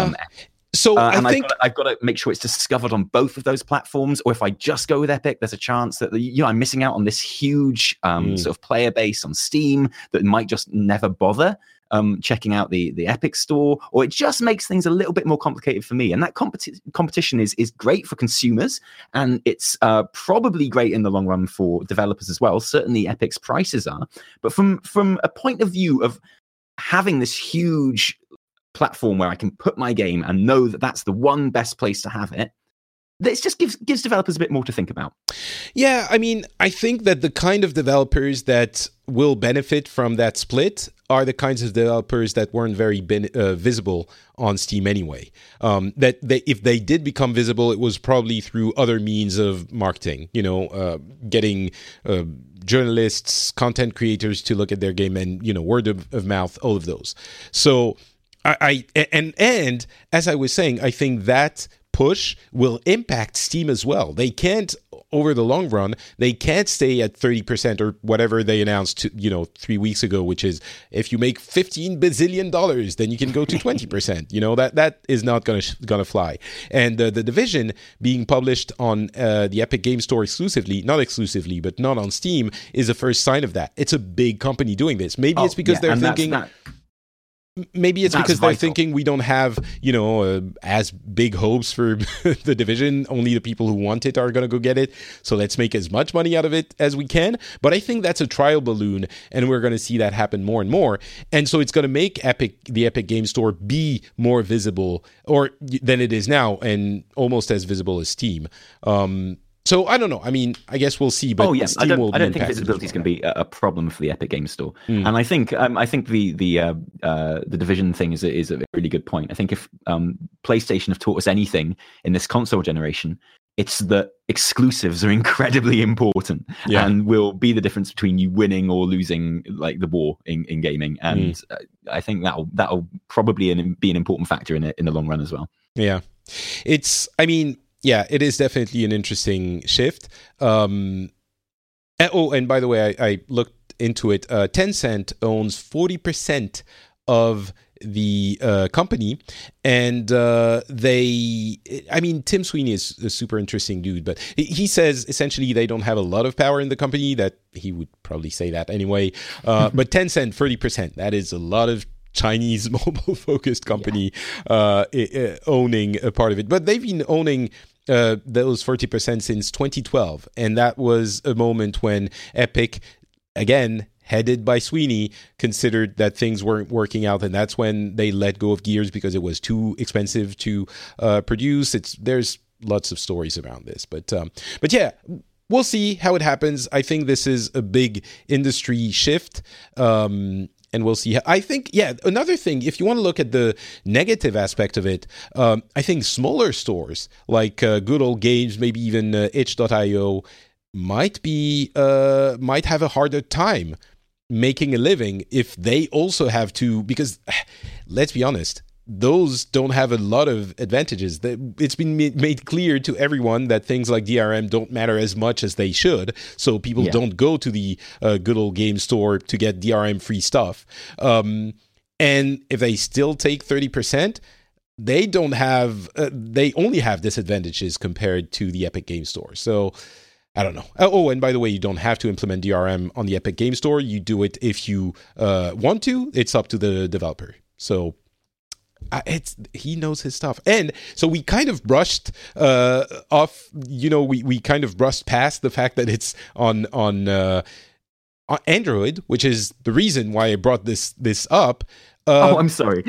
So I think I've got to make sure it's discovered on both of those platforms. Or if I just go with Epic, there's a chance that I'm missing out on this huge sort of player base on Steam that might just never bother checking out the Epic store, or it just makes things a little bit more complicated for me. And that competition is great for consumers, and it's probably great in the long run for developers as well. Certainly Epic's prices are, but from a point of view of having this huge platform where I can put my game and know that that's the one best place to have it, this just gives developers a bit more to think about. Yeah, I mean, I think that the kind of developers that will benefit from that split are the kinds of developers that weren't very visible on Steam anyway. If they did become visible, it was probably through other means of marketing, getting journalists, content creators to look at their game, and, word of mouth, all of those. So and as I was saying, I think that push will impact Steam as well. They can't, over the long run, they can't stay at 30% or whatever they announced 3 weeks ago, which is if you make $15 bazillion, then you can go to 20%. That is not gonna fly. And the Division being published on the Epic Game Store not exclusively, but not on Steam, is the first sign of that. It's a big company doing this. Maybe it's because they're thinking. Maybe it's because they're thinking we don't have, as big hopes for the Division. Only the people who want it are going to go get it. So let's make as much money out of it as we can. But I think that's a trial balloon, and we're going to see that happen more and more. And so it's going to make the Epic Game Store be more visible than it is now, and almost as visible as Steam. So I don't know. I mean, I guess we'll see. But I don't think visibility is going to be a problem for the Epic Game Store. And I think the Division thing is a really good point. I think if PlayStation have taught us anything in this console generation, it's that exclusives are incredibly important and will be the difference between you winning or losing, like the war in gaming. And I think that'll probably be an important factor in the long run as well. Yeah, it is definitely an interesting shift. And by the way, I looked into it. Tencent owns 40% of the company, and Tim Sweeney is a super interesting dude, but he says essentially they don't have a lot of power in the company. That he would probably say that anyway. But Tencent, 30%, that is a lot of Chinese mobile-focused company owning a part of it. But they've been owning those 40% since 2012, and that was a moment when Epic, again, headed by Sweeney, considered that things weren't working out, and that's when they let go of Gears because it was too expensive to produce. There's lots of stories around this, but yeah, we'll see how it happens. I think this is a big industry shift. And we'll see. I think, another thing, if you want to look at the negative aspect of it, I think smaller stores like Good Old Games, maybe even itch.io, might have a harder time making a living if they also have to, because let's be honest, those don't have a lot of advantages. It's been made clear to everyone that things like DRM don't matter as much as they should, so people don't go to the Good Old Game Store to get DRM-free stuff. And if they still take 30%, they only have disadvantages compared to the Epic Game Store. So I don't know. Oh, and by the way, you don't have to implement DRM on the Epic Game Store. You do it if you want to. It's up to the developer. So he knows his stuff. And so we kind of brushed off, we kind of brushed past the fact that it's on Android, which is the reason why I brought this up. I'm sorry.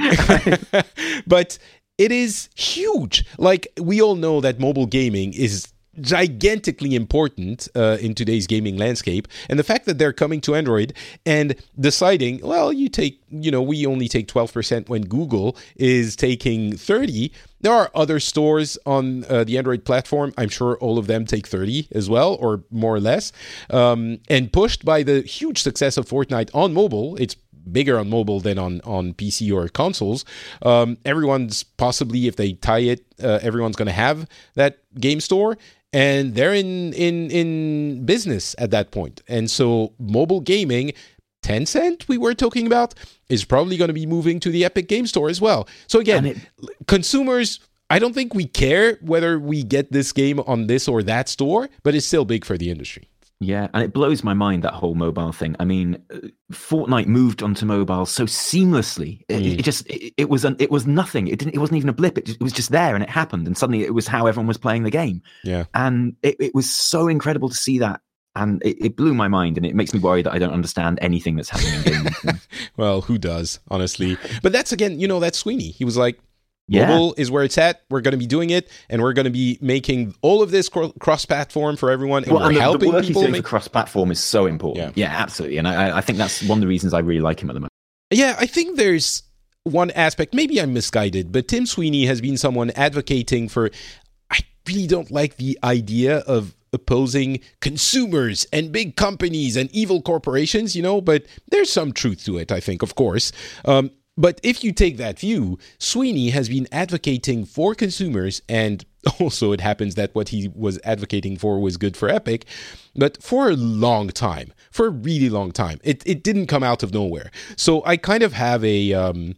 But it is huge. Like, we all know that mobile gaming is gigantically important in today's gaming landscape, and the fact that they're coming to Android and deciding, well, we only take 12% when Google is taking 30%. There are other stores on the Android platform. I'm sure all of them take 30 as well, or more or less. And pushed by the huge success of Fortnite on mobile, it's bigger on mobile than on PC or consoles. Everyone's possibly, if they tie it, everyone's going to have that game store. And they're in business at that point. And so mobile gaming Tencent we were talking about is probably going to be moving to the Epic Game Store as well. So again, consumers, I don't think we care whether we get this game on this or that store, but it's still big for the industry. Yeah, and it blows my mind, that whole mobile thing. I mean, Fortnite moved onto mobile so seamlessly. It was nothing. It wasn't even a blip. It was just there, and it happened. And suddenly it was how everyone was playing the game. Yeah, and it was so incredible to see that. And it blew my mind, and it makes me worry that I don't understand anything that's happening in gaming. Well, who does, honestly? But that's, again, that's Sweeney. He was like, mobile is where it's at. We're going to be doing it, and we're going to be making all of this cross-platform for everyone, and we're helping the work people. He's doing for cross-platform is so important. Yeah, absolutely. And I think that's one of the reasons I really like him at the moment. Yeah, I think there's one aspect, maybe I'm misguided, but Tim Sweeney has been someone advocating for, I really don't like the idea of opposing consumers and big companies and evil corporations, but there's some truth to it, I think, of course. But if you take that view, Sweeney has been advocating for consumers, and also it happens that what he was advocating for was good for Epic, but for a long time, for a really long time. It didn't come out of nowhere. So I kind of have a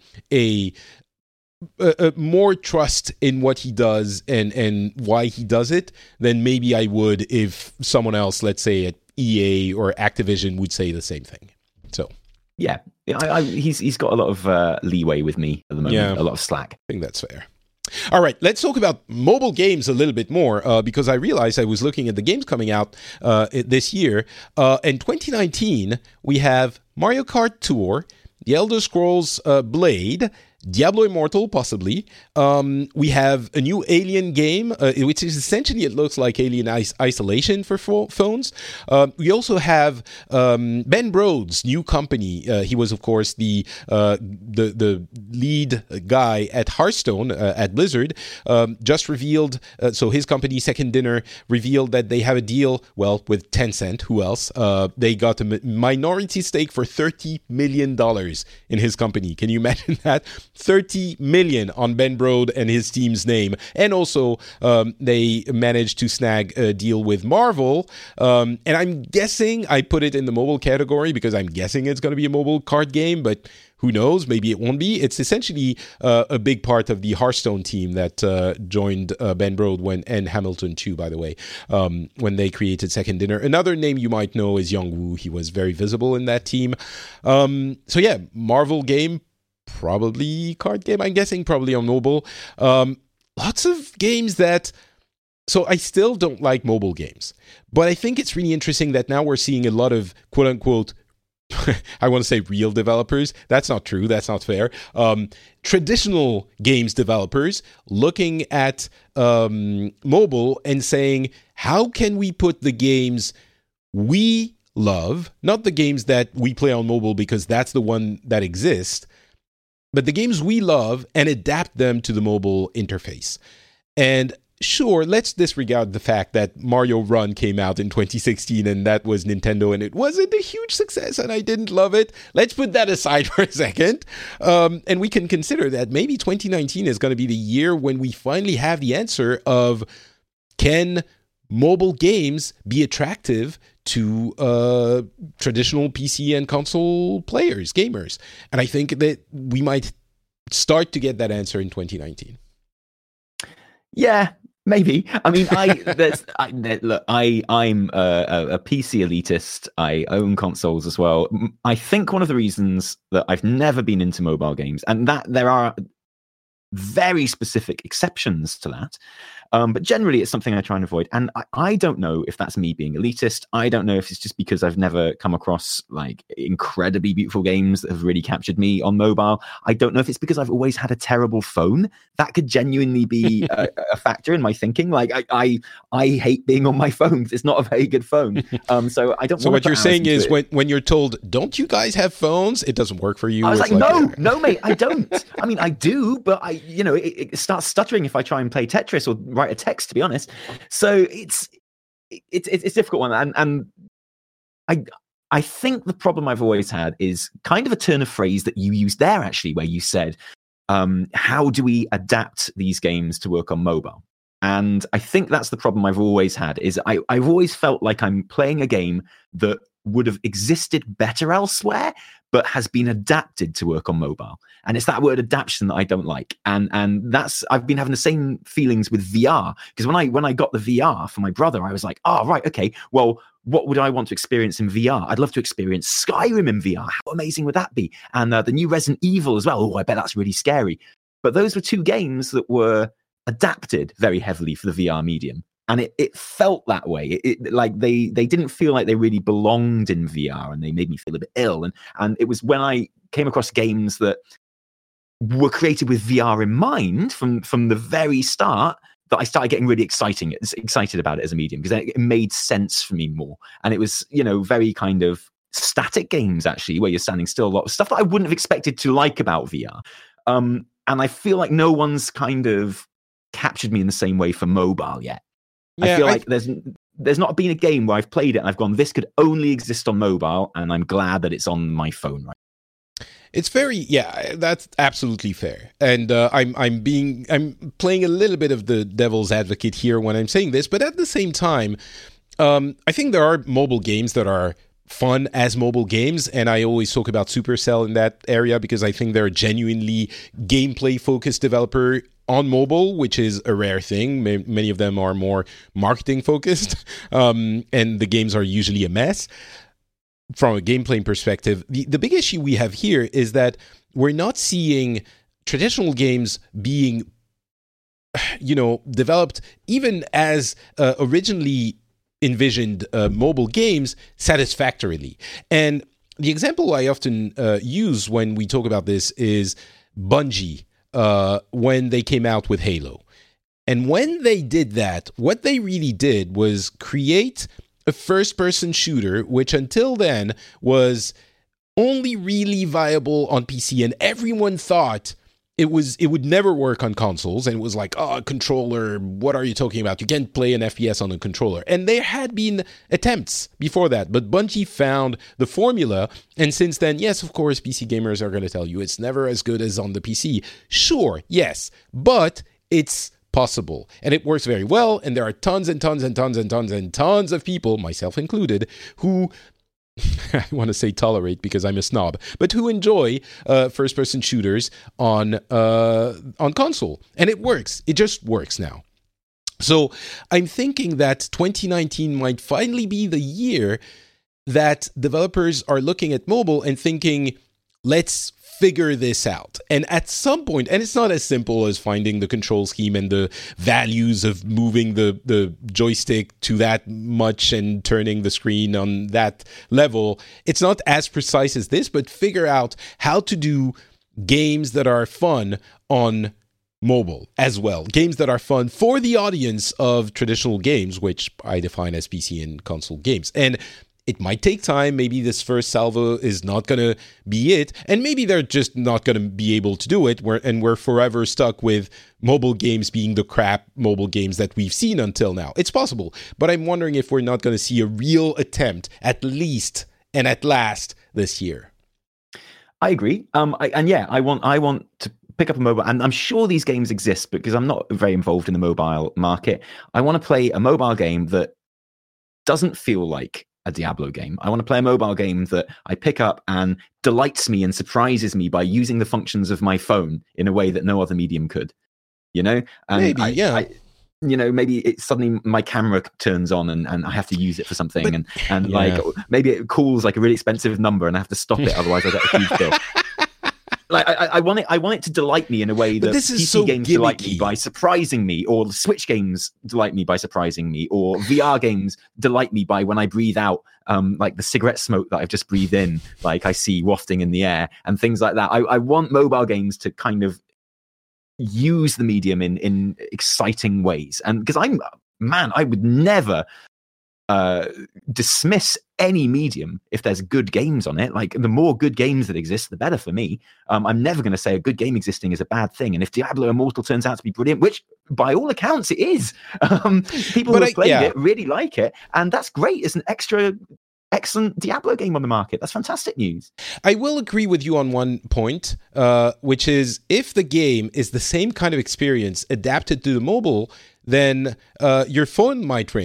more trust in what he does and why he does it than maybe I would if someone else, let's say at EA or Activision, would say the same thing. So yeah, he's got a lot of leeway with me at the moment, a lot of slack. I think that's fair. All right, let's talk about mobile games a little bit more because I realized I was looking at the games coming out this year. In 2019, we have Mario Kart Tour, The Elder Scrolls Blade, Diablo Immortal, possibly. We have a new Alien game, which is essentially, it looks like Alien Isolation for phones. We also have Ben Brode's new company. He was, of course, the lead guy at Hearthstone at Blizzard. Just revealed, so his company, Second Dinner, revealed that they have a deal, with Tencent. Who else? They got a minority stake for $30 million in his company. Can you imagine that? 30 million on Ben Brode and his team's name. And also, they managed to snag a deal with Marvel. And I'm guessing, I put it in the mobile category because I'm guessing it's going to be a mobile card game, but who knows? Maybe it won't be. It's essentially a big part of the Hearthstone team that joined Ben Brode and Hamilton too, by the way, when they created Second Dinner. Another name you might know is Young Woo. He was very visible in that team. So yeah, Marvel game, probably card game, I'm guessing, probably on mobile. Lots of games that... So I still don't like mobile games, but I think it's really interesting that now we're seeing a lot of quote-unquote I want to say real developers. That's not true. That's not fair. Traditional games developers looking at mobile and saying, how can we put the games we love, not the games that we play on mobile because that's the one that exists, but the games we love and adapt them to the mobile interface. And sure, let's disregard the fact that Mario Run came out in 2016 and that was Nintendo and it wasn't a huge success and I didn't love it. Let's put that aside for a second. And we can consider that maybe 2019 is going to be the year when we finally have the answer of, can mobile games be attractive to traditional PC and console players, gamers? And I think that we might start to get that answer in 2019. Yeah, maybe. I mean, I'm a PC elitist. I own consoles as well. I think one of the reasons that I've never been into mobile games, and that there are very specific exceptions to that, but generally it's something I try and avoid. And I don't know if that's me being elitist. I don't know if it's just because I've never come across like incredibly beautiful games that have really captured me on mobile. I don't know if it's because I've always had a terrible phone. That could genuinely be a factor in my thinking. Like I hate being on my phone. It's not a very good phone. So I don't. So what you're saying is when you're told, don't you guys have phones? It doesn't work for you. I was like no, mate, I don't. I mean, I do, but it starts stuttering if I try and play Tetris or write a text, to be honest. So it's a difficult one, and I think the problem I've always had is kind of a turn of phrase that you used there, actually, where you said, how do we adapt these games to work on mobile? And I think that's the problem I've always had, is I've always felt like I'm playing a game that would have existed better elsewhere, but has been adapted to work on mobile. And it's that word adaptation that I don't like. And that's, I've been having the same feelings with VR, because when I got the VR for my brother, I was like, oh, right, okay, well, what would I want to experience in VR? I'd love to experience Skyrim in VR. How amazing would that be? And the new Resident Evil as well. Oh, I bet that's really scary. But those were two games that were adapted very heavily for the VR medium. And it felt that way. It like they didn't feel like they really belonged in VR, and they made me feel a bit ill. And it was when I came across games that were created with VR in mind from the very start that I started getting really excited about it as a medium, because it made sense for me more. And it was, very kind of static games, actually, where you're standing still, a lot of stuff that I wouldn't have expected to like about VR. And I feel like no one's kind of captured me in the same way for mobile yet. Yeah, I feel like there's not been a game where I've played it and I've gone, this could only exist on mobile, and I'm glad that it's on my phone right. It's that's absolutely fair. And I'm playing a little bit of the devil's advocate here when I'm saying this, but at the same time, I think there are mobile games that are fun as mobile games, and I always talk about Supercell in that area because I think they're a genuinely gameplay-focused developer on mobile, which is a rare thing. Many of them are more marketing-focused, and the games are usually a mess. From a gameplay perspective, the big issue we have here is that we're not seeing traditional games being, developed even as originally envisioned mobile games satisfactorily. And the example I often use when we talk about this is Bungie, when they came out with Halo. And when they did that, what they really did was create a first-person shooter, which until then was only really viable on PC, and everyone thought it would never work on consoles, and it was like, oh, a controller, what are you talking about? You can't play an FPS on a controller. And there had been attempts before that, but Bungie found the formula, and since then, yes, of course, PC gamers are going to tell you it's never as good as on the PC. Sure, yes, but it's possible, and it works very well, and there are tons and tons and tons and tons and tons of people, myself included, who I want to say tolerate because I'm a snob, but who enjoy first-person shooters on console, and it works. It just works now. So I'm thinking that 2019 might finally be the year that developers are looking at mobile and thinking, let's figure this out. And at some point, and it's not as simple as finding the control scheme and the values of moving the joystick to that much and turning the screen on that level. It's not as precise as this, but figure out how to do games that are fun on mobile as well. Games that are fun for the audience of traditional games, which I define as PC and console games. And it might take time. Maybe this first salvo is not going to be it. And maybe they're just not going to be able to do it. We're forever stuck with mobile games being the crap mobile games that we've seen until now. It's possible. But I'm wondering if we're not going to see a real attempt, at least and at last, this year. I agree. I want to pick up a mobile, and I'm sure these games exist because I'm not very involved in the mobile market. I want to play a mobile game that doesn't feel like a Diablo game. I want to play a mobile game that I pick up and delights me and surprises me by using the functions of my phone in a way that no other medium could. And maybe it's suddenly my camera turns on and I have to use it for something, like maybe it calls like a really expensive number and I have to stop it, otherwise I get a huge bill. Like I want it to delight me in a way that PC games delight me by surprising me, or Switch games delight me by surprising me, or VR games delight me by when I breathe out, like the cigarette smoke that I've just breathed in, like I see wafting in the air and things like that. I want mobile games to kind of use the medium in exciting ways, and because I would never dismiss any medium if there's good games on it. Like, the more good games that exist, the better for me. I'm never going to say a good game existing is a bad thing. And if Diablo Immortal turns out to be brilliant, which by all accounts it is, people who have played it really like it, and that's great. It's an excellent Diablo game on the market. That's fantastic news. I will agree with you on one point, which is if the game is the same kind of experience adapted to the mobile, then your phone might ring.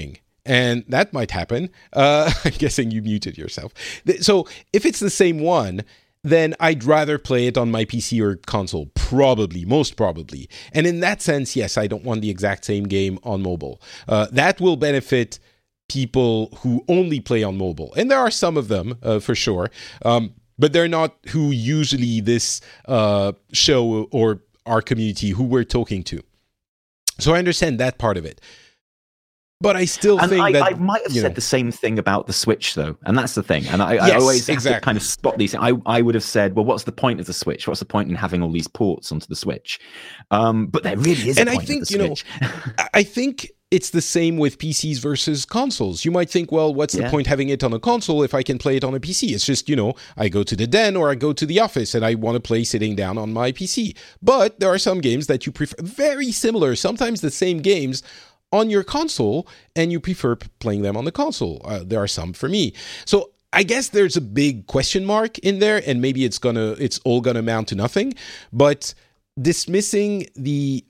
and that might happen. I'm guessing you muted yourself. So if it's the same one, then I'd rather play it on my PC or console, most probably. And in that sense, yes, I don't want the exact same game on mobile. That will benefit people who only play on mobile. And there are some of them, for sure. But they're not who usually this show or our community, who we're talking to. So I understand that part of it. But I still think I might have said the same thing about the Switch, though, and that's the thing. And I always have to kind of spot these things. I would have said, well, what's the point of the Switch? What's the point in having all these ports onto the Switch? But there really is a point of the Switch. I think it's the same with PCs versus consoles. You might think, well, what's the point having it on a console if I can play it on a PC? It's just, I go to the den or I go to the office and I want to play sitting down on my PC. But there are some games that you prefer, very similar, sometimes the same games, on your console, and you prefer playing them on the console. There are some for me. So I guess there's a big question mark in there, and maybe it's all gonna amount to nothing. But dismissing the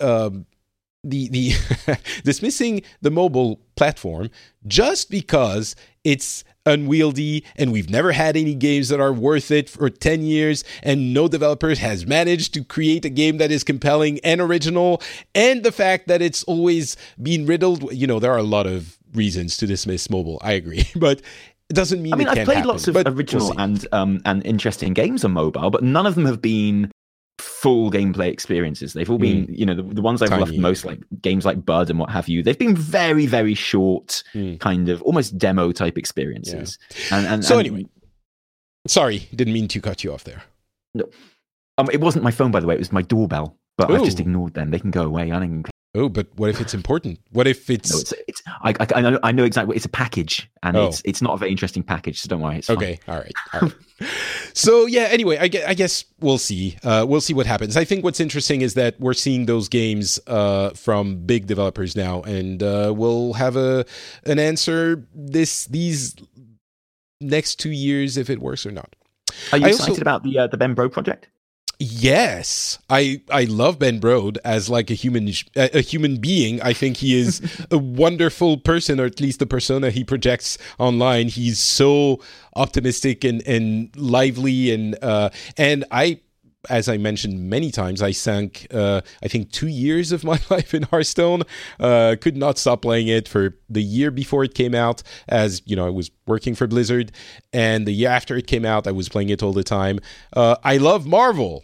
dismissing the mobile platform just because it's unwieldy and we've never had any games that are worth it for 10 years and no developer has managed to create a game that is compelling and original, and the fact that it's always been riddled, there are a lot of reasons to dismiss mobile. I agree, but it doesn't mean it can't I've played happen, lots of original and interesting games on mobile, but none of them have been full gameplay experiences. They've all been, the ones I've loved most, like games like Bud and what have you, they've been very, very short, kind of almost demo type experiences. Yeah. Anyway, sorry, didn't mean to cut you off there. No, it wasn't my phone, by the way. It was my doorbell, but I've just ignored them. They can go away. I don't even. Oh, but what if it's important? What if it's? No, I know exactly. It's a package, and it's not a very interesting package. So don't worry. It's okay. Fine. All right. So yeah. Anyway, I guess we'll see. We'll see what happens. I think what's interesting is that we're seeing those games from big developers now, and we'll have an answer these next 2 years if it works or not. Are you excited about the Ben Bro project? Yes, I love Ben Brode as like a human being. I think he is a wonderful person, or at least the persona he projects online. He's so optimistic and lively, and I, as I mentioned many times, I sank I think 2 years of my life in Hearthstone. Could not stop playing it for the year before it came out, as I was working for Blizzard, and the year after it came out, I was playing it all the time. I love Marvel.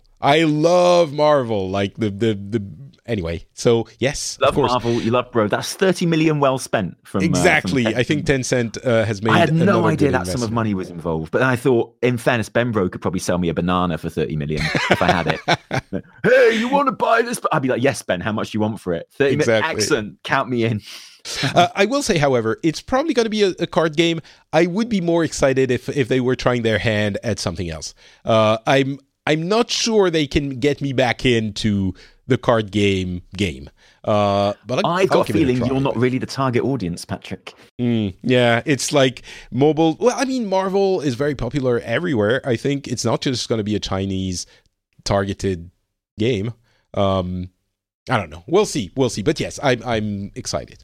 Like the anyway. So yes, love of course. Marvel. You love Bro. That's 30 million well spent from exactly. From I think Tencent has made. I had no idea that sum of money was involved, but then I thought, in fairness, Ben Bro could probably sell me a banana for 30 million if I had it. Hey, you want to buy this? I'd be like, yes, Ben. How much do you want for it? 30 million. Excellent. Count me in. I will say, however, it's probably going to be a card game. I would be more excited if they were trying their hand at something else. I'm not sure they can get me back into the card game. But I've got a feeling you're not really the target audience, Patrick. Yeah, it's like mobile. Well, I mean, Marvel is very popular everywhere. I think it's not just going to be a Chinese targeted game. I don't know. We'll see. But yes, I'm excited.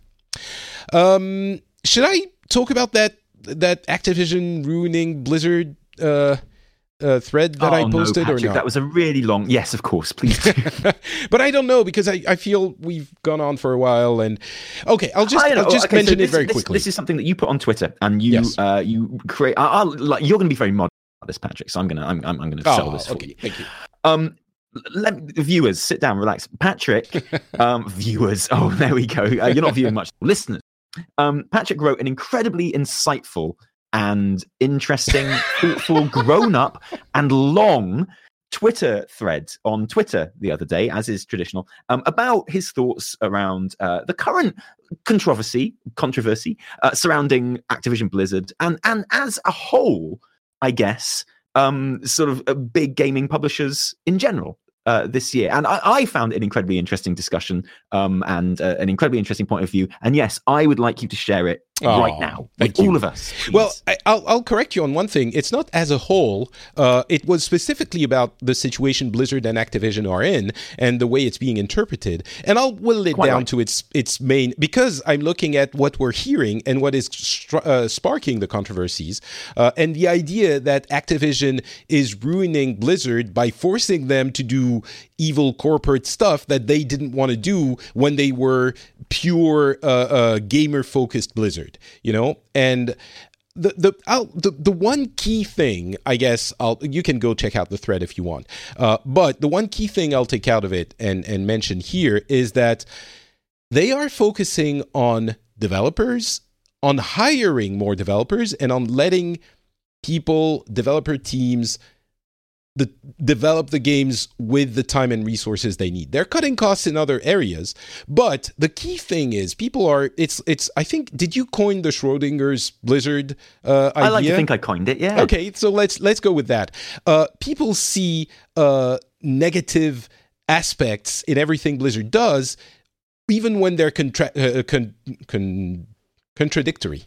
Should I talk about that Activision ruining Blizzard thread that I posted, Patrick, or not? That was a really long. Yes, of course, please do. But I don't know, because I feel we've gone on for a while, and okay, I'll just mention it very quickly. This is something that you put on Twitter, and you create. You're going to be very modern about this, Patrick. So I'm going to sell this for you. Thank you. Viewers, sit down, relax. Patrick, viewers. Oh, there we go. You're not viewing much. Listeners, Patrick wrote an incredibly insightful and interesting, thoughtful, grown-up and long Twitter thread on Twitter the other day, as is traditional, about his thoughts around the current controversy surrounding Activision Blizzard and as a whole, I guess, sort of big gaming publishers in general. This year. And I found it an incredibly interesting discussion and an incredibly interesting point of view. And yes, I would like you to share it right now with all of us. Please. Well, I'll correct you on one thing. It's not as a whole. It was specifically about the situation Blizzard and Activision are in and the way it's being interpreted. And I'll whittle it down to its main, because I'm looking at what we're hearing and what is sparking the controversies, and the idea that Activision is ruining Blizzard by forcing them to do evil corporate stuff that they didn't want to do when they were pure gamer-focused Blizzard, you know? And the one key thing, I guess, you can go check out the thread if you want, but the one key thing I'll take out of it and mention here is that they are focusing on developers, on hiring more developers, and on letting developer teams develop the games with the time and resources they need. They're cutting costs in other areas, but the key thing is I think, did you coin the Schrodinger's Blizzard idea? I like to think I coined it, yeah. Okay, so let's go with that. People see negative aspects in everything Blizzard does, even when they're contradictory.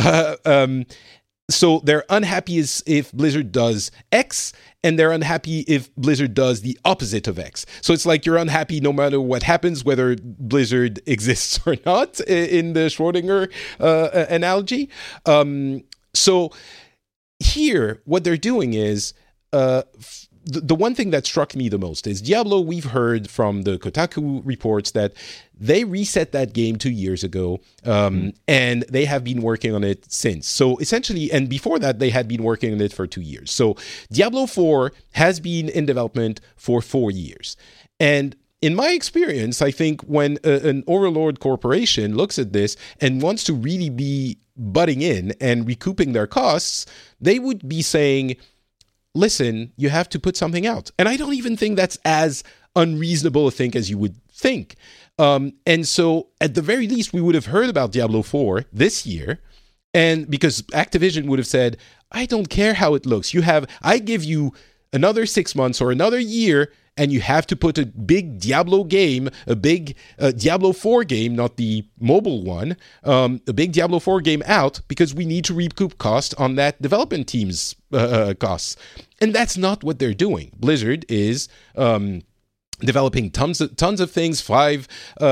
So they're unhappy if Blizzard does X, and they're unhappy if Blizzard does the opposite of X. So it's like you're unhappy no matter what happens, whether Blizzard exists or not, in the Schrodinger analogy. So here, what they're doing is... The one thing that struck me the most is Diablo. We've heard from the Kotaku reports that they reset that game 2 years ago, and they have been working on it since. So essentially, and before that, they had been working on it for 2 years. So Diablo 4 has been in development for 4 years. And in my experience, I think when an overlord corporation looks at this and wants to really be butting in and recouping their costs, they would be saying, listen, you have to put something out. And I don't even think that's as unreasonable a thing as you would think. And so at the very least, we would have heard about Diablo 4 this year. And because Activision would have said, I don't care how it looks. I give you another 6 months or another year, and you have to put a big Diablo game, a big Diablo 4 game, not the mobile one, a big Diablo 4 game out, because we need to recoup cost on that development team's costs. And that's not what they're doing. Blizzard is developing tons of things, 5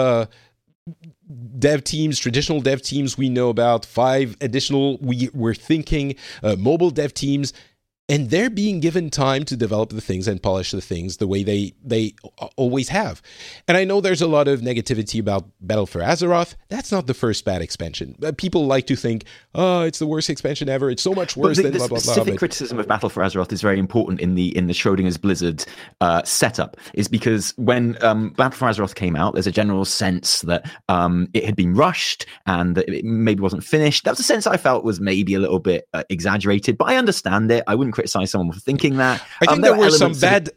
dev teams, traditional dev teams we know about, 5 additional, we're thinking mobile dev teams. And they're being given time to develop the things and polish the things the way they always have. And I know there's a lot of negativity about Battle for Azeroth. That's not the first bad expansion. People like to think, oh, it's the worst expansion ever. It's so much worse than blah, blah, blah. The specific criticism of Battle for Azeroth is very important in the Schrodinger's Blizzard setup, is because when Battle for Azeroth came out, there's a general sense that it had been rushed and that it maybe wasn't finished. That was a sense I felt was maybe a little bit exaggerated, but I understand it. I wouldn't criticize someone for thinking that. I think there were some bad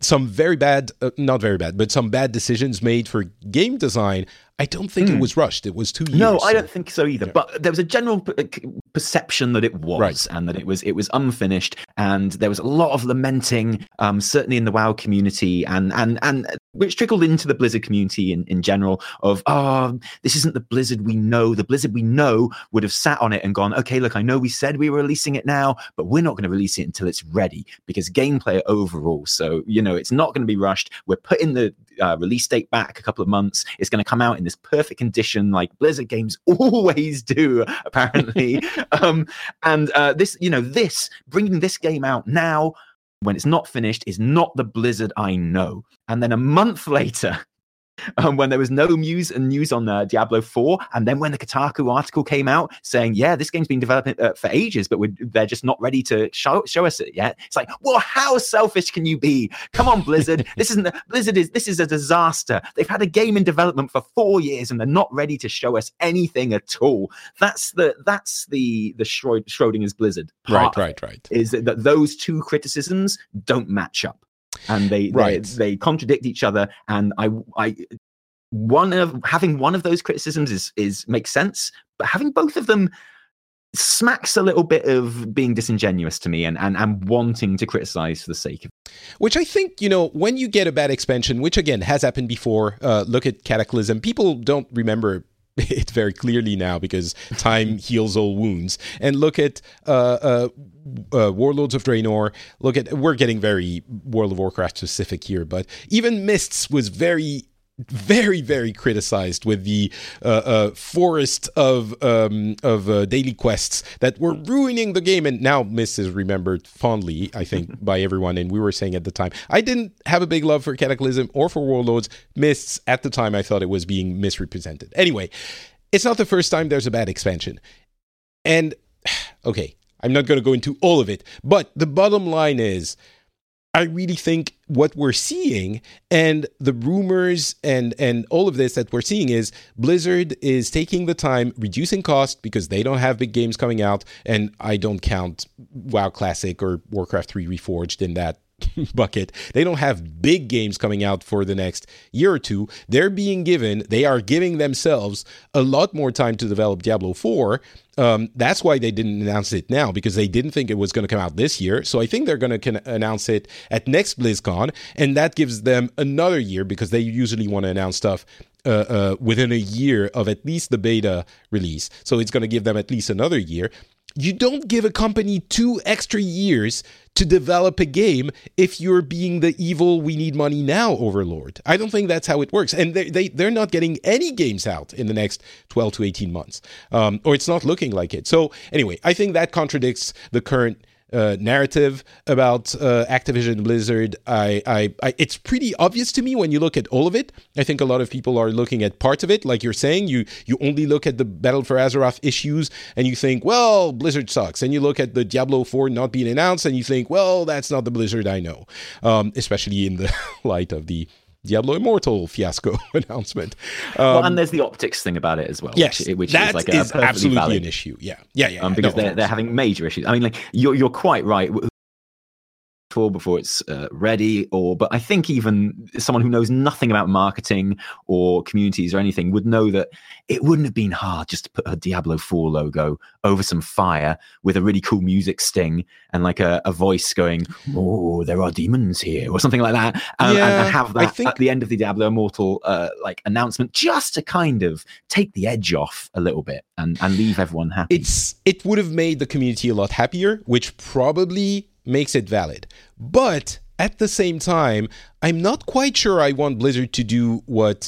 decisions made for game design. I don't think it was rushed. It was 2 years. No, I don't think so either. Yeah. But there was a general perception that it was, right, and that it was unfinished, and there was a lot of lamenting, certainly in the WoW community, and which trickled into the Blizzard community in general, of, oh, this isn't the Blizzard we know. The Blizzard we know would have sat on it and gone, okay, look, I know we said we were releasing it now, but we're not going to release it until it's ready, because gameplay overall. So, it's not going to be rushed. We're putting the release date back a couple of months. It's going to come out in this perfect condition, like Blizzard games always do, apparently. This bringing this game out now when it's not finished is not the Blizzard I know. And then a month later, when there was no news on Diablo 4, and then when the Kotaku article came out saying, yeah, this game's been developing for ages, but they're just not ready to show us it yet. It's like, well, how selfish can you be? Come on, Blizzard. This is a disaster. They've had a game in development for 4 years and they're not ready to show us anything at all. That's the Schrodinger's Blizzard part. Right. Is that those two criticisms don't match up. And they contradict each other, and having one of those criticisms is makes sense, but having both of them smacks a little bit of being disingenuous to me and wanting to criticize for the sake of it. Which I think, when you get a bad expansion, which again has happened before, look at Cataclysm. People don't remember it very clearly now because time heals all wounds. And look at Warlords of Draenor. We're getting very World of Warcraft specific here, but even Mists was very, very criticized with the forest of daily quests that were ruining the game. And now Mists is remembered fondly, I think, by everyone. And we were saying at the time, I didn't have a big love for Cataclysm or for Warlords. Mists, at the time, I thought it was being misrepresented. Anyway, it's not the first time there's a bad expansion. And, okay, I'm not going to go into all of it, but the bottom line is, I really think what we're seeing and the rumors and all of this that we're seeing is Blizzard is taking the time, reducing cost because they don't have big games coming out. And I don't count WoW Classic or Warcraft 3 Reforged in that bucket. They don't have big games coming out for the next year or two. They are giving themselves a lot more time to develop Diablo 4. That's why they didn't announce it now, because they didn't think it was going to come out this year. So I think they're going to announce it at next BlizzCon, and that gives them another year, because they usually want to announce stuff within a year of at least the beta release. So it's going to give them at least another year. You don't give a company 2 extra years to develop a game if you're being the evil "we need money now" overlord. I don't think that's how it works. And they're not getting any games out in the next 12 to 18 months. Or it's not looking like it. So anyway, I think that contradicts the current narrative about Activision Blizzard. It's pretty obvious to me when you look at all of it. I think a lot of people are looking at parts of it. Like you're saying, you only look at the Battle for Azeroth issues and you think, well, Blizzard sucks. And you look at the Diablo 4 not being announced and you think, well, that's not the Blizzard I know. Especially in the light of the Diablo Immortal fiasco announcement. And there's the optics thing about it as well. Yes, which that is like is absolutely valid, an issue. Yeah. Because they're having major issues. I mean, like you're quite right. Before it's ready, but I think even someone who knows nothing about marketing or communities or anything would know that it wouldn't have been hard just to put a Diablo 4 logo over some fire with a really cool music sting and like a voice going, "Oh, there are demons here," or something like that, and have that at the end of the Diablo Immortal like announcement, just to kind of take the edge off a little bit and leave everyone happy. It would have made the community a lot happier, which probably makes it valid. But at the same time, I'm not quite sure I want Blizzard to do what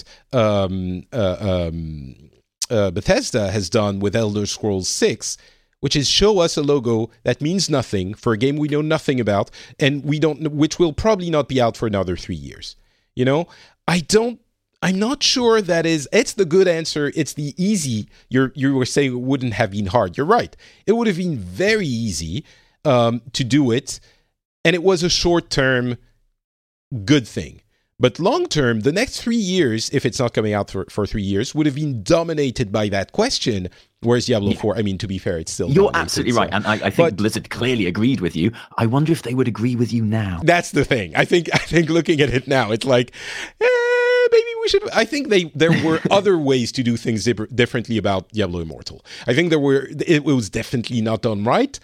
Bethesda has done with Elder Scrolls 6, which is show us a logo that means nothing for a game we know nothing about, and which will probably not be out for another 3 years. You know, I'm not sure it's the good answer. It's the easy. You were saying it wouldn't have been hard. You're right. It would have been very easy to do it, and it was a short-term good thing. But long-term, the next 3 years, if it's not coming out for 3 years, would have been dominated by that question. Whereas Diablo 4, I mean, to be fair, it's still You're absolutely right, and I think Blizzard clearly agreed with you. I wonder if they would agree with you now. That's the thing. I think looking at it now, it's like, maybe we should. I think there were other ways to do things differently about Diablo Immortal. I think it was definitely not done right.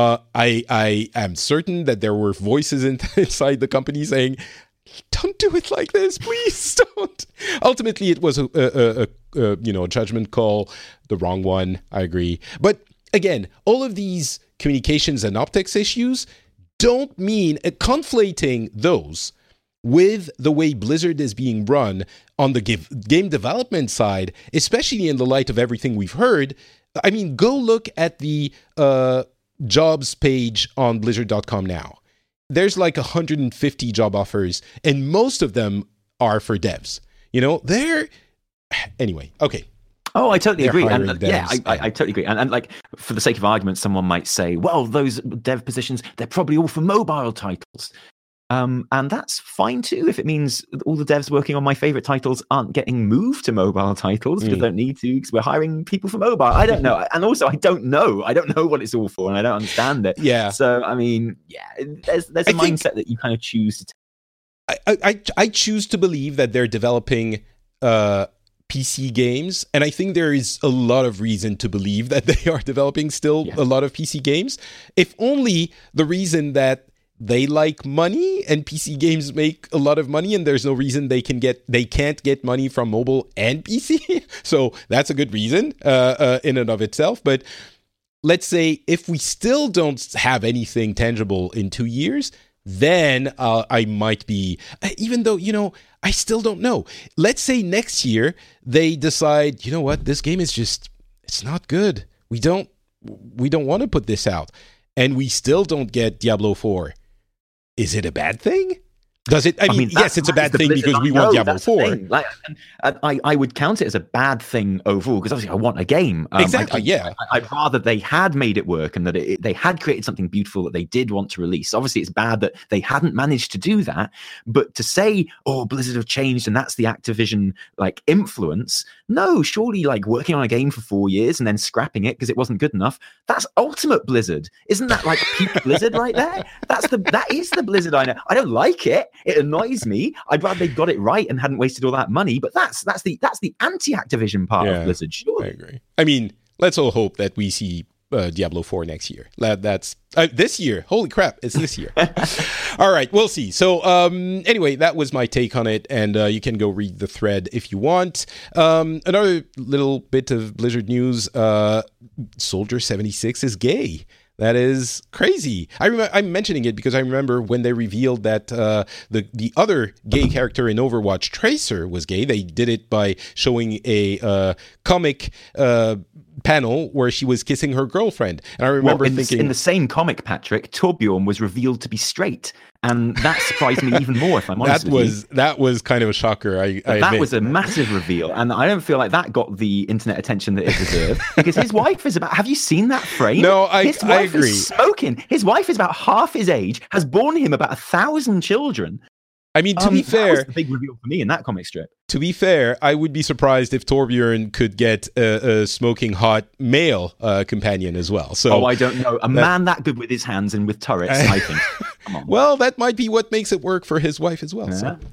I am certain that there were voices inside the company saying, "Don't do it like this, please don't." Ultimately, it was a judgment call, the wrong one. I agree, but again, all of these communications and optics issues don't mean conflating those with the way Blizzard is being run on the game development side, especially in the light of everything we've heard. I mean, go look at the jobs page on Blizzard.com now. There's like 150 job offers, and most of them are for devs. You know, anyway, okay. Oh, I totally agree. And devs, I totally agree. And like, for the sake of argument, someone might say, well, those dev positions, they're probably all for mobile titles. And that's fine too, if it means all the devs working on my favorite titles aren't getting moved to mobile titles because they don't need to, because we're hiring people for mobile. I don't know. And also, I don't know what it's all for, and I don't understand it. Yeah. So, I mean, there's a mindset that you kind of choose to I choose to believe that they're developing PC games, and I think there is a lot of reason to believe that they are developing still a lot of PC games. If only the reason that they like money, and PC games make a lot of money, and there's no reason they can't get money from mobile and PC. So that's a good reason in and of itself. But let's say if we still don't have anything tangible in 2 years, then I might be, even though, I still don't know. Let's say next year they decide, you know what, this game is it's not good. We don't want to put this out, and we still don't get Diablo 4. Is it a bad thing? Does it? I mean, yes, it's a bad thing because we want Diablo 4. Like, I would count it as a bad thing overall because obviously I want a game. Exactly, yeah. I'd rather they had made it work and that they had created something beautiful that they did want to release. Obviously, it's bad that they hadn't managed to do that. But to say, oh, Blizzard have changed and that's the Activision like influence, no, surely like working on a game for 4 years and then scrapping it because it wasn't good enough. That's ultimate Blizzard. Isn't that like peak Blizzard right there? That is the Blizzard I know. I don't like it. It annoys me. I'd rather they got it right and hadn't wasted all that money. But that's the anti-Activision part of Blizzard. Sure, I agree. I mean, let's all hope that we see Diablo 4 next year. That's this year. Holy crap, it's this year. All right, we'll see. So anyway, that was my take on it, and you can go read the thread if you want. Another little bit of Blizzard news: Soldier 76 is gay. That is crazy. I'm mentioning it because I remember when they revealed that the other gay character in Overwatch, Tracer, was gay. They did it by showing a comic panel where she was kissing her girlfriend. And I remember thinking... in the same comic, Patrick, Torbjorn was revealed to be straight. And that surprised me even more, if I'm honest with you. That was kind of a shocker, that was a massive reveal. And I don't feel like that got the internet attention that it deserved. Because his wife is about... Have you seen that frame? No, his wife agree. Is smoking. His wife is about half his age, has borne him about 1,000 children. I mean, to be fair... That was the big reveal for me in that comic strip. To be fair, I would be surprised if Torbjorn could get a smoking hot male companion as well. So, I don't know. A man that good with his hands and with turrets, I think. Come on. Well, that might be what makes it work for his wife as well.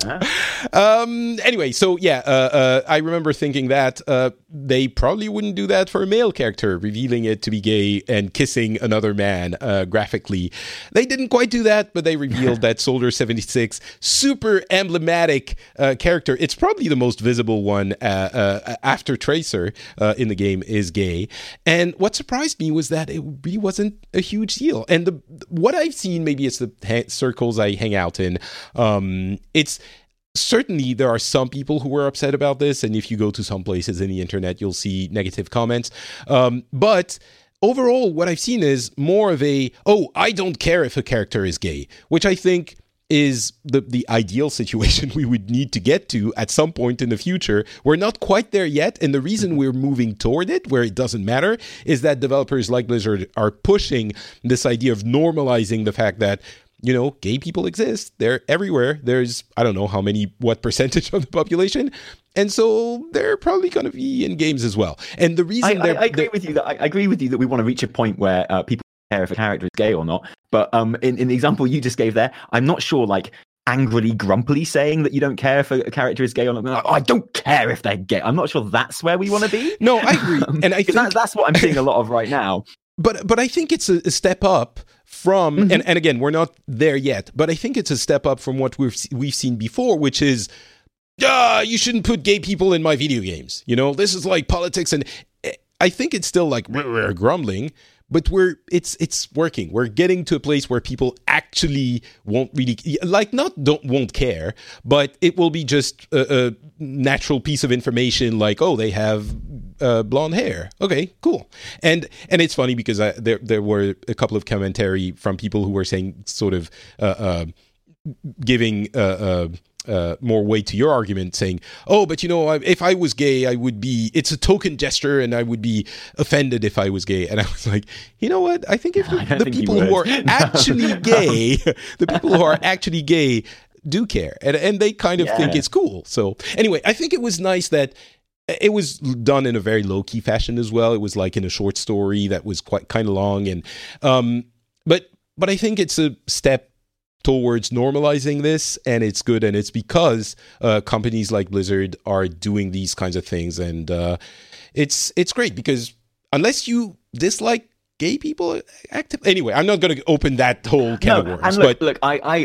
Anyway, so yeah, I remember thinking that they probably wouldn't do that for a male character, revealing it to be gay and kissing another man graphically. They didn't quite do that, but they revealed that Soldier 76, super emblematic character. It's probably the most visible one after Tracer in the game is gay. And what surprised me was that it really wasn't a huge deal. And what I've seen, maybe it's the circles I hang out in, it's certainly there are some people who were upset about this. And if you go to some places in the internet, you'll see negative comments. But overall, what I've seen is more of I don't care if a character is gay, which I think is the ideal situation we would need to get to at some point in the future. We're not quite there yet, and the reason we're moving toward it, where it doesn't matter, is that developers like Blizzard are pushing this idea of normalizing the fact that, gay people exist. They're everywhere. There's, I don't know what percentage of the population, and so they're probably going to be in games as well. And the reason I agree with you that we want to reach a point where people care if a character is gay or not. But in the example you just gave there, I'm not sure, like, angrily, grumpily saying that you don't care if a character is gay or not. I don't care if they're gay. I'm not sure that's where we want to be. No, I agree. And I think that's what I'm seeing a lot of right now. But I think it's a step up from, and again, we're not there yet, but I think it's a step up from what we've seen before, which is, you shouldn't put gay people in my video games. This is like politics. And I think it's still like, we're grumbling, but it's working. We're getting to a place where people actually won't really won't care, but it will be just a natural piece of information like, they have blonde hair. Okay, cool. And it's funny because there were a couple of commentary from people who were saying sort of giving more weight to your argument, saying, but if I was gay, it's a token gesture and I would be offended if I was gay. And I was like, you know what? I think if the people who are actually gay, the people who are actually gay do care. And they kind of think it's cool. So anyway, I think it was nice that it was done in a very low-key fashion as well. It was like in a short story that was quite kind of long. And but I think it's a step towards normalizing this, and it's good, and it's because companies like Blizzard are doing these kinds of things, and it's great because unless you dislike gay people active? Anyway, I'm not going to open that whole can of worms. And look,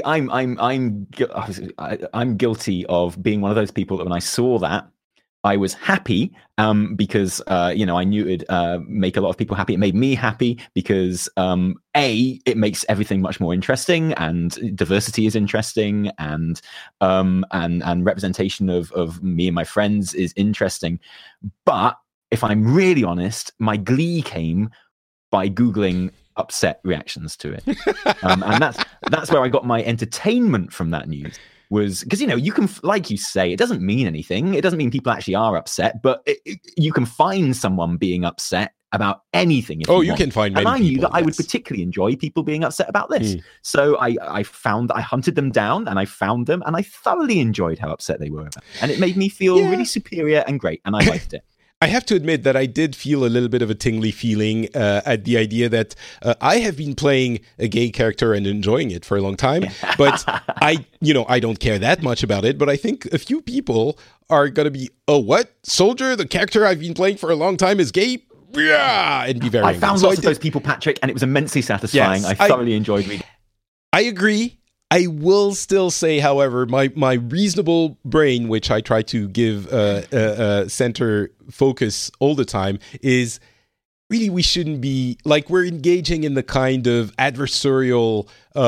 I'm guilty of being one of those people that when I saw that, I was happy because I knew it'd make a lot of people happy. It made me happy because it makes everything much more interesting, and diversity is interesting, and representation of me and my friends is interesting. But if I'm really honest, my glee came by Googling upset reactions to it, and that's where I got my entertainment from that news. Was because you can, like you say, it doesn't mean anything. It doesn't mean people actually are upset, but you can find someone being upset about anything. You can find many people. And I knew that I would particularly enjoy people being upset about this. So I hunted them down, and I found them, and I thoroughly enjoyed how upset they were about it. And it made me feel really superior and great, and I liked it. I have to admit that I did feel a little bit of a tingly feeling at the idea that I have been playing a gay character and enjoying it for a long time, but I don't care that much about it. But I think a few people are going to be, oh, what? Soldier, the character I've been playing for a long time is gay? Yeah, and be very angry. I found lots of those people, Patrick, and it was immensely satisfying. Yes, I thoroughly enjoyed reading. I agree. I will still say, however, my reasonable brain, which I try to give center focus all the time, is really we shouldn't be like we're engaging in the kind of adversarial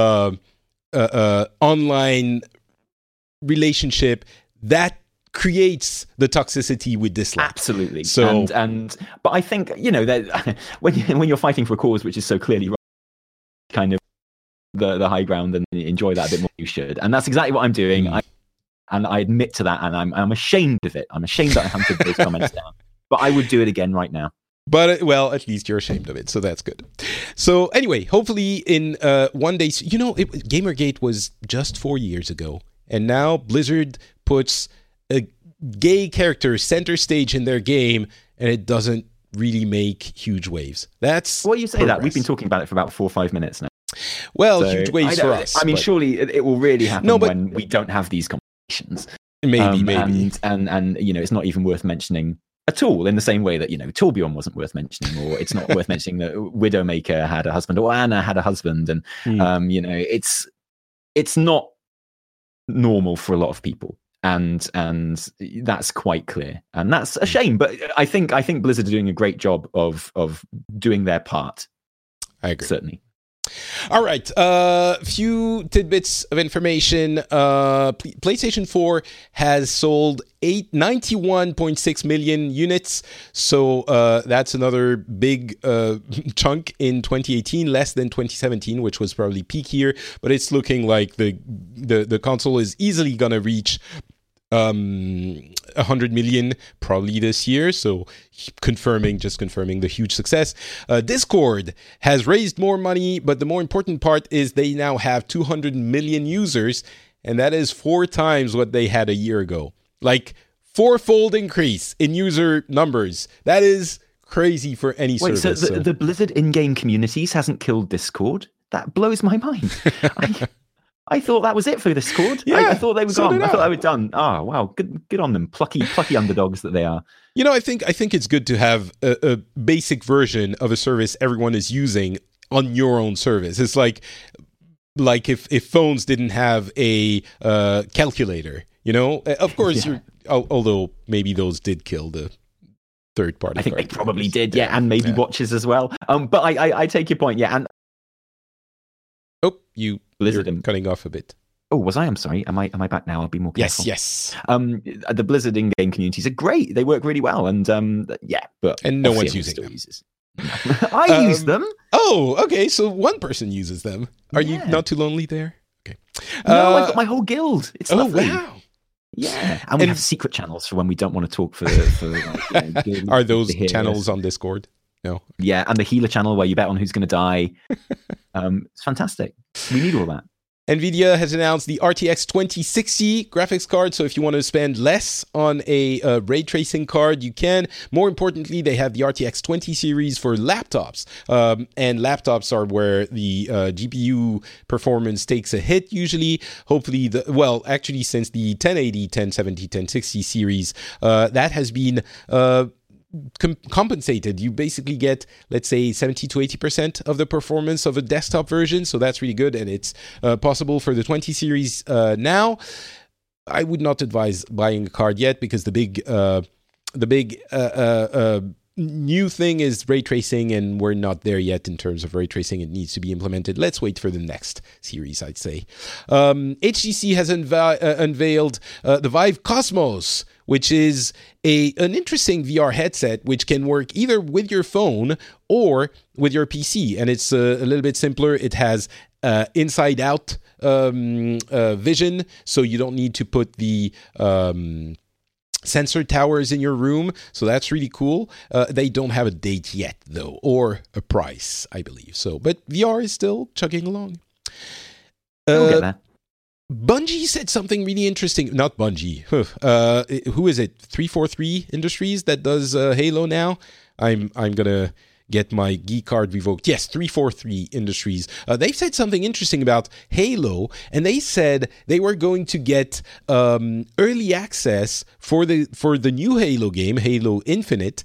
online relationship that creates the toxicity we dislike. Absolutely. So, but I think that when you're fighting for a cause which is so clearly kind of the high ground and enjoy that a bit more, you should, and that's exactly what I'm doing. And I admit to that, and I'm ashamed of it. I'm ashamed that I hunted those comments down, but I would do it again right now. But well, at least you're ashamed of it, so that's good. So anyway, hopefully in one day, Gamergate was just 4 years ago, and now Blizzard puts a gay character center stage in their game, and it doesn't really make huge waves. That's well, you say progress. That we've been talking about it for about 4 or 5 minutes now. Well, so, huge waves for us. I mean, surely it will really happen when we don't have these conversations. Maybe. And it's not even worth mentioning at all, in the same way that, Torbjorn wasn't worth mentioning, or it's not worth mentioning that Widowmaker had a husband, or Anna had a husband. And, it's not normal for a lot of people. And that's quite clear. And that's a shame. But I think Blizzard are doing a great job of doing their part. I agree. Certainly. All right, few tidbits of information. PlayStation 4 has sold 91.6 million units, so that's another big chunk in 2018, less than 2017, which was probably peak year, but it's looking like the console is easily going to reach 100 million probably this year, so confirming the huge success. Discord has raised more money, but the more important part is they now have 200 million users, and that is 4 times what they had a year ago. Like 4-fold increase in user numbers. That is crazy for any service. So the Blizzard in-game communities hasn't killed Discord? That blows my mind. I thought that was it for Discord. Yeah, I thought they were gone. I thought they were done. Oh, wow. Good on them. Plucky underdogs that they are. I think it's good to have a basic version of a service everyone is using on your own service. It's like if phones didn't have a calculator, Of course, although maybe those did kill the third party. I think they probably did, and maybe watches as well. But I take your point, and Blizzard, you're cutting off a bit. Oh, was I? I'm sorry. Am I back now? I'll be more careful. Yes. The Blizzard in-game communities are great. They work really well, and but no one's using them. I use them. Oh, okay. So one person uses them. Are you not too lonely there? Okay. No, I've got my whole guild. It's lovely. Wow. Yeah, and we have secret channels for when we don't want to talk for Are those channels on Discord? No. Yeah, and the healer channel where you bet on who's going to die. It's fantastic. We need all that. NVIDIA has announced the RTX 2060 graphics card, so if you want to spend less on a ray tracing card, you can. More importantly, they have the RTX 20 series for laptops, and laptops are where the GPU performance takes a hit usually. Hopefully, since the 1080, 1070, 1060 series, that has been compensated. You basically get, let's say, 70 to 80% of the performance of a desktop version. So that's really good. And it's possible for the 20 series now. I would not advise buying a card yet because the big new thing is ray tracing, and we're not there yet in terms of ray tracing. It needs to be implemented. Let's wait for the next series, I'd say. HTC has unveiled the Vive Cosmos, which is an interesting VR headset which can work either with your phone or with your PC. And it's a little bit simpler. It has inside-out vision, so you don't need to put the sensor towers in your room, so that's really cool. They don't have a date yet, though, or a price, I believe. So, but VR is still chugging along. We'll get there. Bungie said something really interesting. Not Bungie. Who is it? 343 Industries that does Halo now. I'm gonna get my geek card revoked. Yes, 343 Industries. They've said something interesting about Halo, and they said they were going to get early access for the new Halo game, Halo Infinite,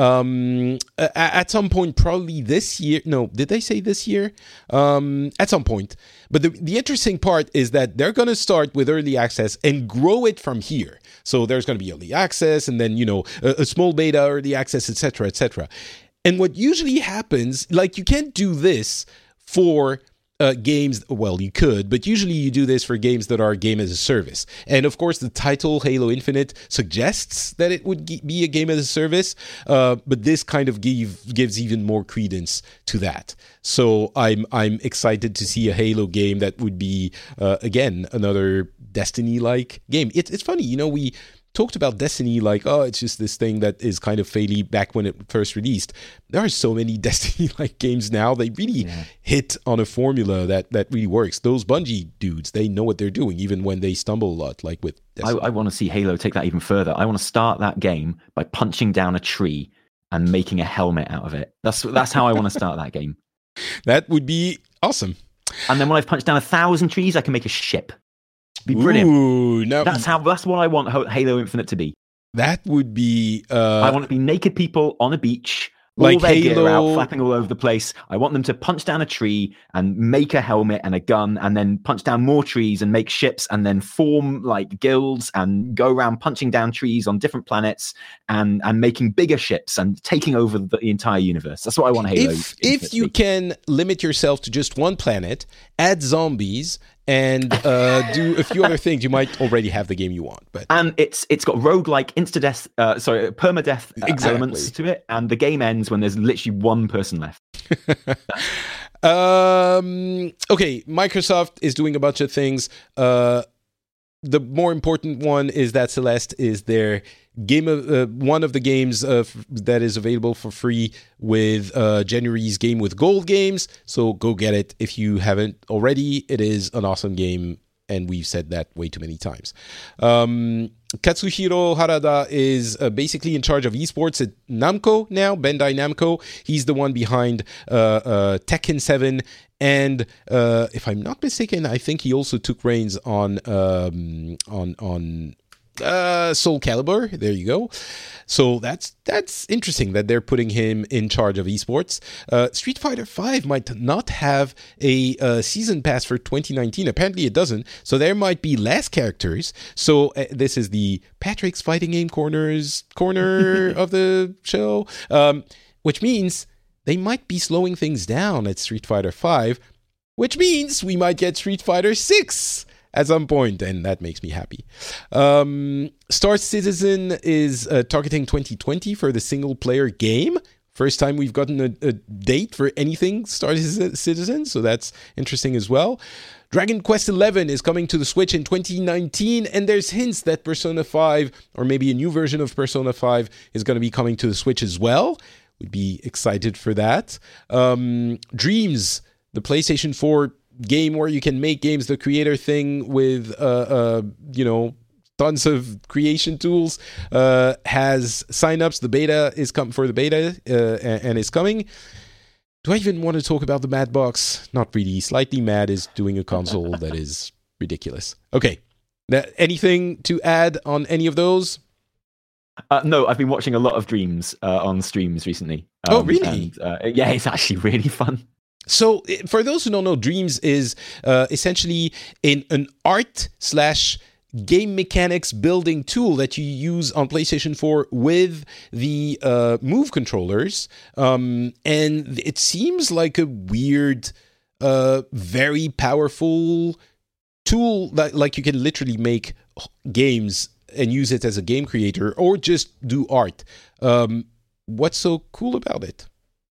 at some point, probably this year. No, did they say this year? At some point. But the interesting part is that they're going to start with early access and grow it from here. So there's going to be early access, and then, a small beta, early access, etc., etc. And what usually happens, like, you can't do this for games. Well, you could, but usually you do this for games that are game as a service. And of course, the title Halo Infinite suggests that it would be a game as a service, but this kind of gives even more credence to that. So I'm excited to see a Halo game that would be again another Destiny-like game. It's funny, we talked about Destiny like, oh, it's just this thing that is kind of faily back when it first released. There are so many Destiny-like games now. They really hit on a formula that really works. Those Bungie dudes, they know what they're doing, even when they stumble a lot, like with Destiny. I want to see Halo take that even further. I want to start that game by punching down a tree and making a helmet out of it. That's how I want to start that game. That would be awesome. And then when I've punched down 1,000 trees, I can make a ship. Be brilliant. Ooh, no. That's what I want Halo Infinite to be. That would be I want to be naked people on a beach, all their gear out, flapping all over the place. I want them to punch down a tree and make a helmet and a gun, and then punch down more trees and make ships, and then form like guilds and go around punching down trees on different planets and making bigger ships and taking over the entire universe. That's what I want Halo. If you can limit yourself to just one planet, add zombies, and do a few other things, you might already have the game you want. And it's got roguelike permadeath elements to it, and the game ends when there's literally one person left. Okay, Microsoft is doing a bunch of things. The more important one is that Celeste is their game of one of the games that is available for free with January's Game with Gold games. So go get it if you haven't already. It is an awesome game, and we've said that way too many times. Katsuhiro Harada is basically in charge of esports at Namco now, Bandai Namco. He's the one behind Tekken 7. And if I'm not mistaken, I think he also took reins on Soul Calibur. There you go. So that's interesting that they're putting him in charge of esports. Street Fighter V might not have a season pass for 2019. Apparently it doesn't. So there might be less characters. So this is the Patrick's Fighting Game corner of the show, which means they might be slowing things down at Street Fighter V, which means we might get Street Fighter 6 at some point, and that makes me happy. Star Citizen is targeting 2020 for the single-player game. First time we've gotten a date for anything Star Citizen, so that's interesting as well. Dragon Quest XI is coming to the Switch in 2019, and there's hints that Persona 5, or maybe a new version of Persona 5, is going to be coming to the Switch as well. We'd be excited for that. Dreams, the PlayStation 4 game where you can make games, the creator thing with tons of creation tools, has signups. The beta is coming for the beta and is coming. Do I even want to talk about the Mad Box? Not really. Slightly Mad is doing a console that is ridiculous. Okay, anything to add on any of those? No, I've been watching a lot of Dreams on streams recently. Oh, really? And, yeah, it's actually really fun. So, for those who don't know, Dreams is essentially an art / game mechanics building tool that you use on PlayStation 4 with the Move controllers. And it seems like a weird, very powerful tool that, like, you can literally make games and use it as a game creator or just do art. What's so cool about it?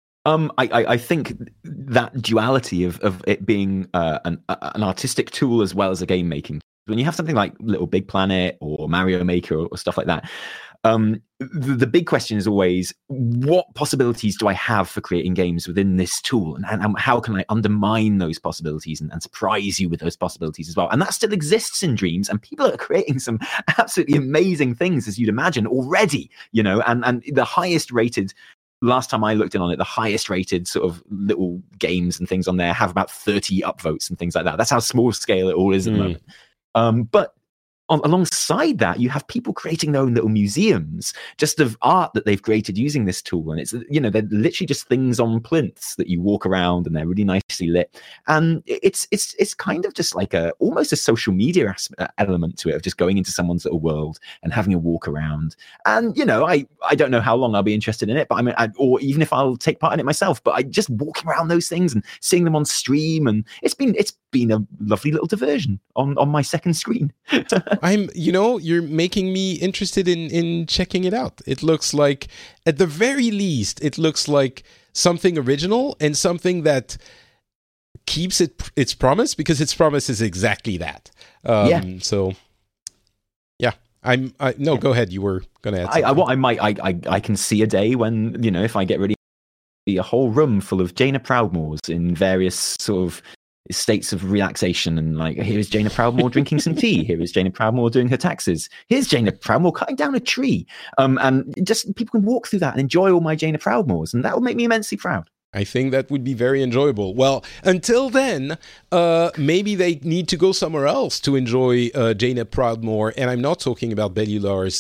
I think that duality of it being an artistic tool as well as a game making. When you have something like Little Big Planet or Mario Maker or stuff like that, the big question is always, what possibilities do I have for creating games within this tool? And how can I undermine those possibilities and surprise you with those possibilities as well? And that still exists in Dreams, and people are creating some absolutely amazing things, as you'd imagine, already, and the highest rated, last time I looked in on it, the highest rated sort of little games and things on there have about 30 upvotes and things like that. That's how small scale it all is at the moment. But alongside that, you have people creating their own little museums just of art that they've created using this tool. And it's, they're literally just things on plinths that you walk around, and they're really nicely lit. And it's kind of just like almost a social media element to it, of just going into someone's little world and having a walk around. And, I don't know how long I'll be interested in it, but or even if I'll take part in it myself, but I just walking around those things and seeing them on stream. And it's been a lovely little diversion on my second screen. You're making me interested in checking it out. It looks like, at the very least, it looks like something original and something that keeps its promise, because its promise is exactly that. So, yeah. Go ahead. You were going to add something. I can see a day when, if I get ready, a whole room full of Jaina Proudmores in various sort of states of relaxation, and like, here's Jaina Proudmore drinking some tea, here is Jaina Proudmore doing her taxes, here's Jaina Proudmore cutting down a tree, and just people can walk through that and enjoy all my Jaina Proudmores, and that will make me immensely proud. I think that would be very enjoyable. Well, until then, maybe they need to go somewhere else to enjoy Jaina Proudmore, and I'm not talking about Bellular's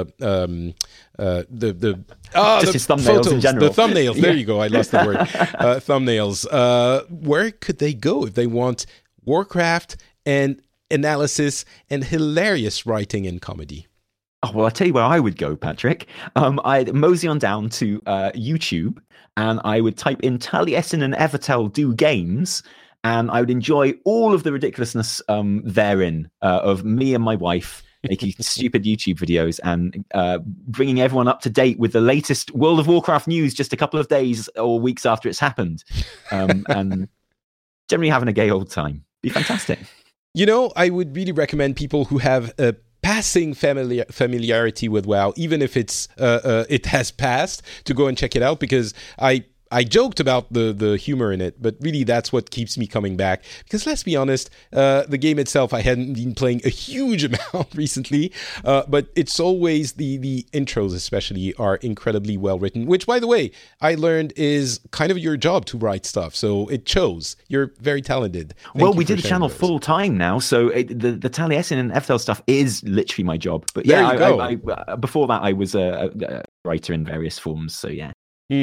just his thumbnails photos, in general. the thumbnails. There you go. I lost the word. Thumbnails. Where could they go if they want Warcraft and analysis and hilarious writing and comedy? Oh, well, I'll tell you where I would go, Patrick. I'd mosey on down to YouTube, and I would type in Taliesin and Evertel do games, and I would enjoy all of the ridiculousness therein of me and my wife making stupid YouTube videos and bringing everyone up to date with the latest World of Warcraft news just a couple of days or weeks after it's happened, and generally having a gay old time. Be fantastic. I would really recommend people who have a passing familiarity with WoW, even if it has passed, to go and check it out, because I joked about the humor in it, but really that's what keeps me coming back. Because let's be honest, the game itself, I hadn't been playing a huge amount recently, but it's always the intros especially are incredibly well written, which, by the way, I learned is kind of your job to write stuff. So it shows. You're very talented. Well, we did a channel full time now, so the Taliesin and Evertel stuff is literally my job. But yeah, I before that I was a writer in various forms, so yeah.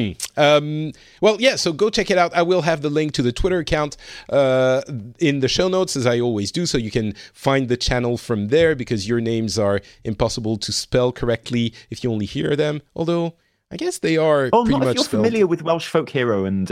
So go check it out. I will have the link to the Twitter account in the show notes, as I always do, so you can find the channel from there, because your names are impossible to spell correctly if you only hear them, although I guess they are pretty much if you're spelled. Familiar with Welsh folk hero and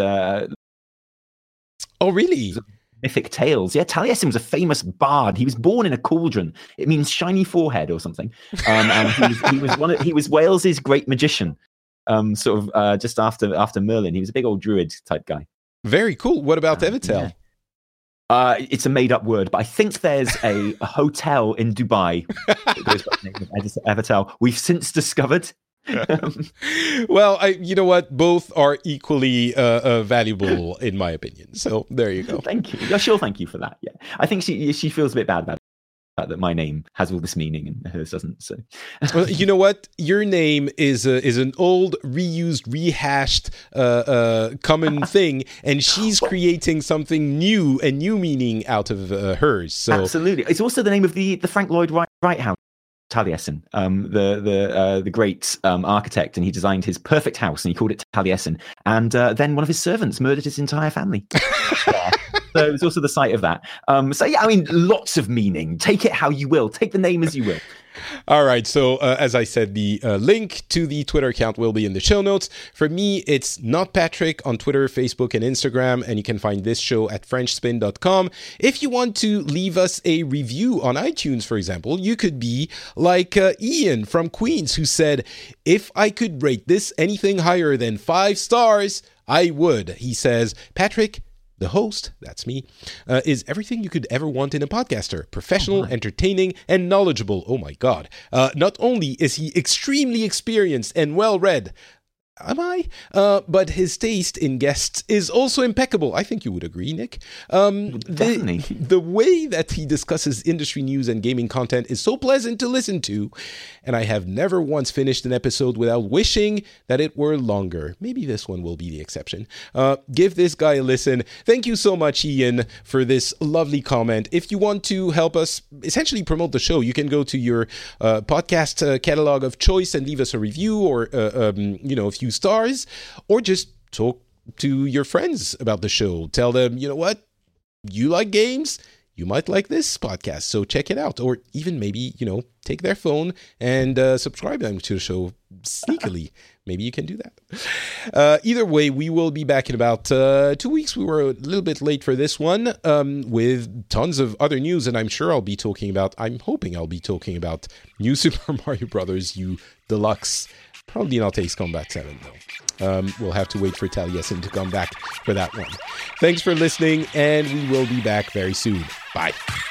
Oh, really? Mythic tales. Yeah, Taliesin was a famous bard. He was born in a cauldron. It means shiny forehead or something. And he was Wales's great magician. Just after Merlin. He was a big old druid type guy. Very cool. What about Evertel? Yeah. It's a made-up word, but I think there's a hotel in Dubai that goes by the name of Evertel. We've since discovered. Well, you know what? Both are equally valuable in my opinion. So there you go. Thank you. She'll thank you for that. Yeah, I think she feels a bit bad about it, that my name has all this meaning and hers doesn't. So, well, you know what? Your name is an old, reused, rehashed, common thing, and she's creating something new, a new meaning out of hers. So absolutely, it's also the name of the Frank Lloyd Wright House. Taliesin, the great architect, and he designed his perfect house, and he called it Taliesin. And then one of his servants murdered his entire family. So it was also the site of that. So yeah, I mean, lots of meaning. Take it how you will. Take the name as you will. All right. So as I said, the link to the Twitter account will be in the show notes. For me, it's Not Patrick on Twitter, Facebook, and Instagram. And you can find this show at FrenchSpin.com. If you want to leave us a review on iTunes, for example, you could be like Ian from Queens, who said, if I could rate this anything higher than 5 stars, I would. He says, Patrick, the host, that's me, is everything you could ever want in a podcaster. Professional, entertaining, and knowledgeable. Oh my God. Not only is he extremely experienced and well-read, am I? But his taste in guests is also impeccable. I think you would agree, Nick. Definitely. The way that he discusses industry news and gaming content is so pleasant to listen to, and I have never once finished an episode without wishing that it were longer. Maybe this one will be the exception. Give this guy a listen. Thank you so much, Ian, for this lovely comment. If you want to help us essentially promote the show, you can go to your podcast catalog of choice and leave us a review or, a few stars, or just talk to your friends about the show. Tell them, you know what, you like games, you might like this podcast, so check it out. Or even maybe, take their phone and subscribe them to the show sneakily. Maybe you can do that. Either way, we will be back in about 2 weeks. We were a little bit late for this one, with tons of other news, and I'm hoping I'll be talking about New Super Mario Brothers U Deluxe. Probably not Ace Combat 7, though. We'll have to wait for Taliesin to come back for that one. Thanks for listening, and we will be back very soon. Bye.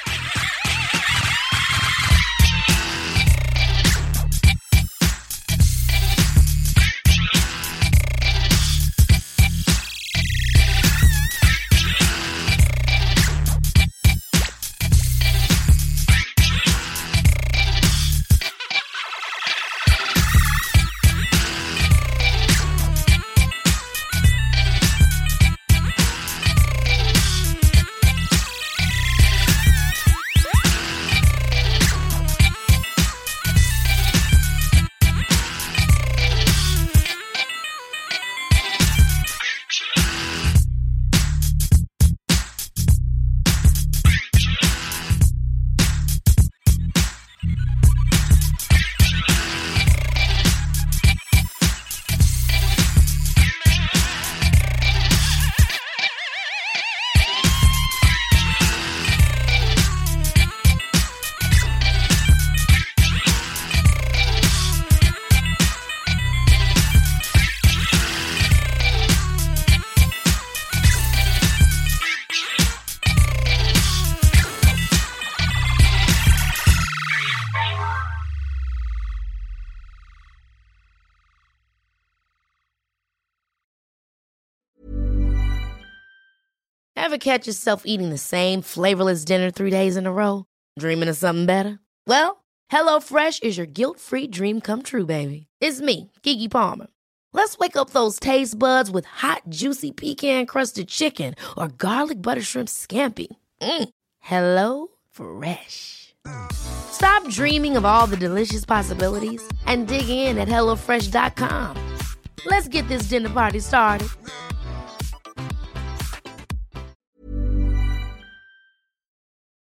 Ever catch yourself eating the same flavorless dinner 3 days in a row? Dreaming of something better? Well, HelloFresh is your guilt-free dream come true, baby. It's me, Keke Palmer. Let's wake up those taste buds with hot, juicy pecan-crusted chicken or garlic butter shrimp scampi. Hello Fresh. Stop dreaming of all the delicious possibilities and dig in at HelloFresh.com. Let's get this dinner party started.